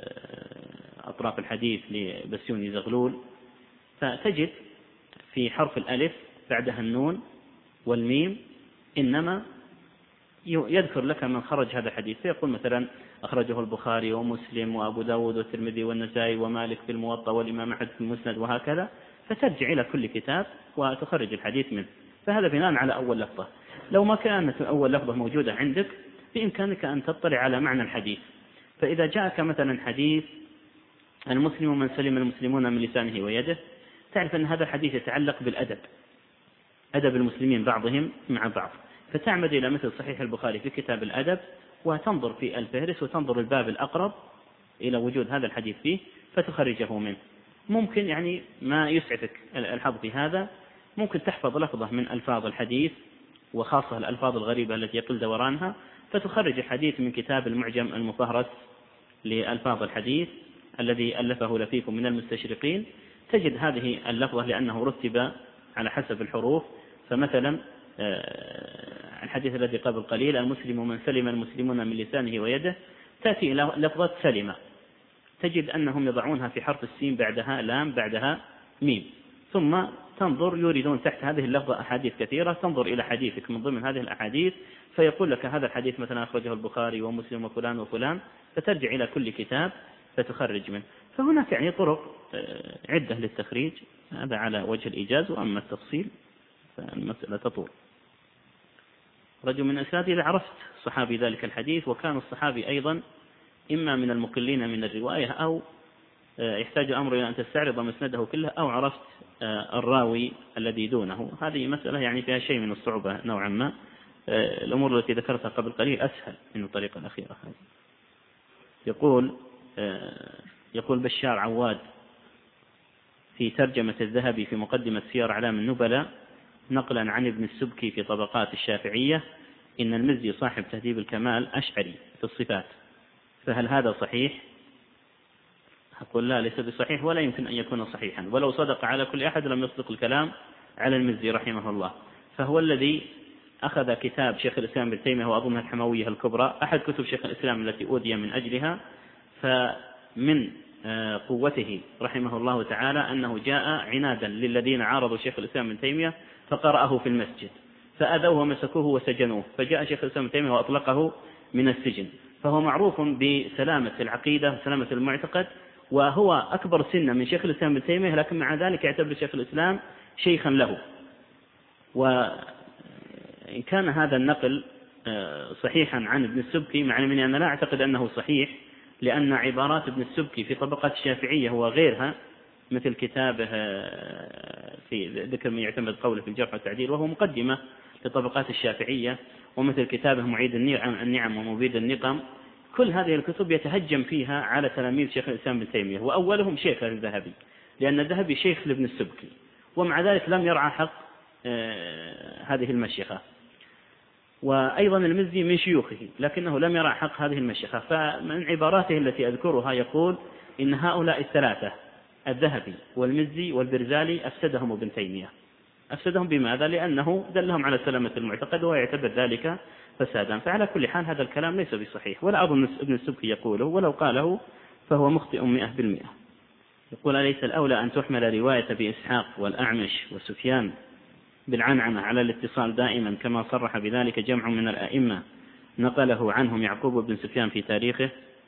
Speaker 1: أطراف الحديث لبسيوني زغلول. فتجد في حرف الألف بعدها النون والميم إنما يذكر لك من خرج هذا الحديث، فيقول مثلا أخرجه البخاري ومسلم وأبو داود والترمذي والنسائي ومالك في الموطأ والإمام أحمد في المسند وهكذا، فترجع إلى كل كتاب وتخرج الحديث منه. فهذا بناء على أول لفظة. لو ما كانت أول لفظة موجودة عندك بإمكانك أن تطلع على معنى الحديث. فإذا جاءك مثلا حديث المسلم من سلم المسلمون من لسانه ويده، تعرف أن هذا الحديث يتعلق بالأدب، أدب المسلمين بعضهم مع بعض، فتعمد إلى مثل صحيح البخاري في كتاب الأدب وتنظر في الفهرس وتنظر الباب الأقرب إلى وجود هذا الحديث فيه فتخرجه منه. ممكن يعني ما يسعفك الحظ في هذا، ممكن تحفظ لفظة من ألفاظ الحديث وخاصة الألفاظ الغريبة التي يقل دورانها، فتخرج الحديث من كتاب المعجم المفهرس لألفاظ الحديث الذي ألفه لفيف من المستشرقين. تجد هذه اللفظة لأنه رتب على حسب الحروف. فمثلا الحديث الذي قبل قليل المسلم من سلم المسلمون من لسانه ويده، تأتي إلى لفظة سلمة، تجد أنهم يضعونها في حرف السين بعدها لام بعدها ميم، ثم تنظر يوردون تحت هذه اللفظة أحاديث كثيرة، تنظر إلى حديثك من ضمن هذه الأحاديث فيقول لك هذا الحديث مثلا أخرجه البخاري ومسلم وفلان وفلان، فترجع إلى كل كتاب فتخرج منه. فهناك يعني طرق عدة للتخريج، هذا على وجه الإيجاز، وأما التفصيل فالمسألة تطول. رجل من أساتذة إذا عرفت صحابي ذلك الحديث، وكان الصحابي أيضا إما من المقلين من الرواية أو يحتاج الأمر إلى أن تستعرض مسنده كله، أو عرفت الراوي الذي دونه. هذه مسألة يعني فيها شيء من الصعوبة نوعا ما. الأمور التي ذكرتها قبل قليل أسهل من الطريقة الأخيرة هذه. يقول بشار عواد في ترجمة الذهبي في مقدمة سير أعلام النبلاء نقلا عن ابن السبكي في طبقات الشافعية إن المزي صاحب تهذيب الكمال أشعري في الصفات، فهل هذا صحيح؟ أقول لا، ليس بصحيح ولا يمكن أن يكون صحيحا، ولو صدق على كل أحد لم يصدق الكلام على المزي رحمه الله. فهو الذي أخذ كتاب شيخ الإسلام ابن تيمية وأظنها الحموية الكبرى، أحد كتب شيخ الإسلام التي أودي من أجلها، فمن قوته رحمه الله تعالى أنه جاء عنادا للذين عارضوا شيخ الإسلام ابن تيمية فقرأه في المسجد، فأذوه ومسكوه وسجنوه، فجاء شيخ الإسلام ابن تيمية وأطلقه من السجن. فهو معروف بسلامة العقيدة وسلامة المعتقد، وهو أكبر سنا من شيخ الإسلام ابن تيمية، لكن مع ذلك يعتبر شيخ الإسلام شيخا له. وإن كان هذا النقل صحيحا عن ابن السبكي، مع أني أنا لا أعتقد أنه صحيح، لأن عبارات ابن السبكي في طبقات الشافعية وغيرها مثل كتابه في ذكر من يعتمد قوله في الجرح والتعديل وهو مقدمة لطبقات الشافعية، ومثل كتابه معيد النعم ومبيد النقم، كل هذه الكتب يتهجم فيها على تلاميذ شيخ الإسلام ابن تيمية، وأولهم شيخ الذهبي، لأن الذهبي شيخ لابن السبكي، ومع ذلك لم يرعى حق هذه المشيخة. وأيضا المزي من شيوخه لكنه لم يرى حق هذه المشيخة. فمن عباراته التي أذكرها يقول إن هؤلاء الثلاثة الذهبي والمزي والبرزالي أفسدهم ابن تيمية. أفسدهم بماذا؟ لأنه دلهم على سلامة المعتقد ويعتبر ذلك فسادا. فعلى كل حال هذا الكلام ليس بصحيح، ولا أظن ابن السبكي يقوله، ولو قاله فهو مخطئ 100%. يقول أليس الأولى أن تحمل رواية بإسحاق والأعمش وسفيان بالعنعنة على الاتصال دائما كما صرح بذلك جمع من الأئمة نقله عنهم يعقوب بن سفيان في تاريخه؟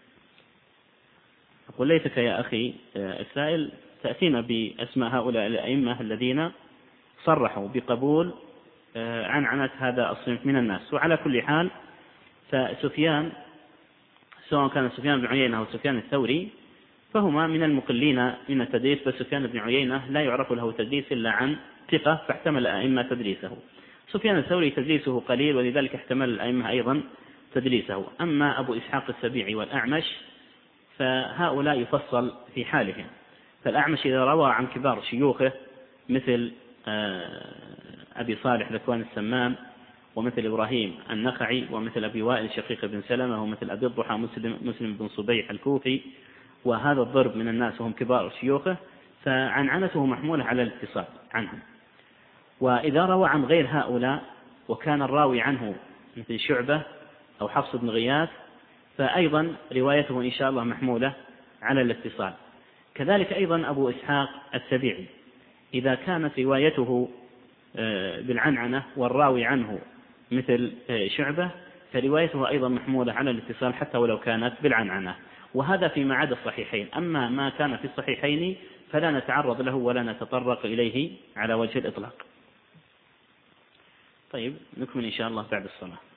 Speaker 1: أقول ليتك يا أخي السائل تأتينا بأسماء هؤلاء الأئمة الذين صرحوا بقبول عنعنة هذا الصنف من الناس. وعلى كل حال فسفيان سواء كان سفيان بن عيينة أو سفيان الثوري فهما من المقلين من التدليس، فسفيان بن عيينة لا يعرف له تدليس إلا عن ثقة فاحتمل الأئمة تدليسه. سفيان الثوري تدليسه قليل ولذلك احتمل الأئمة أيضا تدليسه. أما أبو إسحاق السبيعي والأعمش فهؤلاء يفصل في حالهم. فالأعمش إذا روى عن كبار شيوخه مثل أبي صالح ذكوان السمام، ومثل إبراهيم النخعي، ومثل أبي وائل شقيق بن سلمة، ومثل أبي الضحى مسلم بن صبيح الكوفي، وهذا الضرب من الناس وهم كبار شيوخه، فعنعنته محمولة على الاتصال عنهم. وإذا روى عن غير هؤلاء وكان الراوي عنه مثل شعبة أو حفص بن غياث فأيضا روايته إن شاء الله محمولة على الاتصال. كذلك أيضا أبو إسحاق السبيعي إذا كانت روايته بالعنعنة والراوي عنه مثل شعبة فروايته أيضا محمولة على الاتصال حتى ولو كانت بالعنعنة، وهذا فيما عدا الصحيحين. أما ما كان في الصحيحين فلا نتعرض له ولا نتطرق إليه على وجه الإطلاق. طيب نكمل إن شاء الله بعد الصلاة.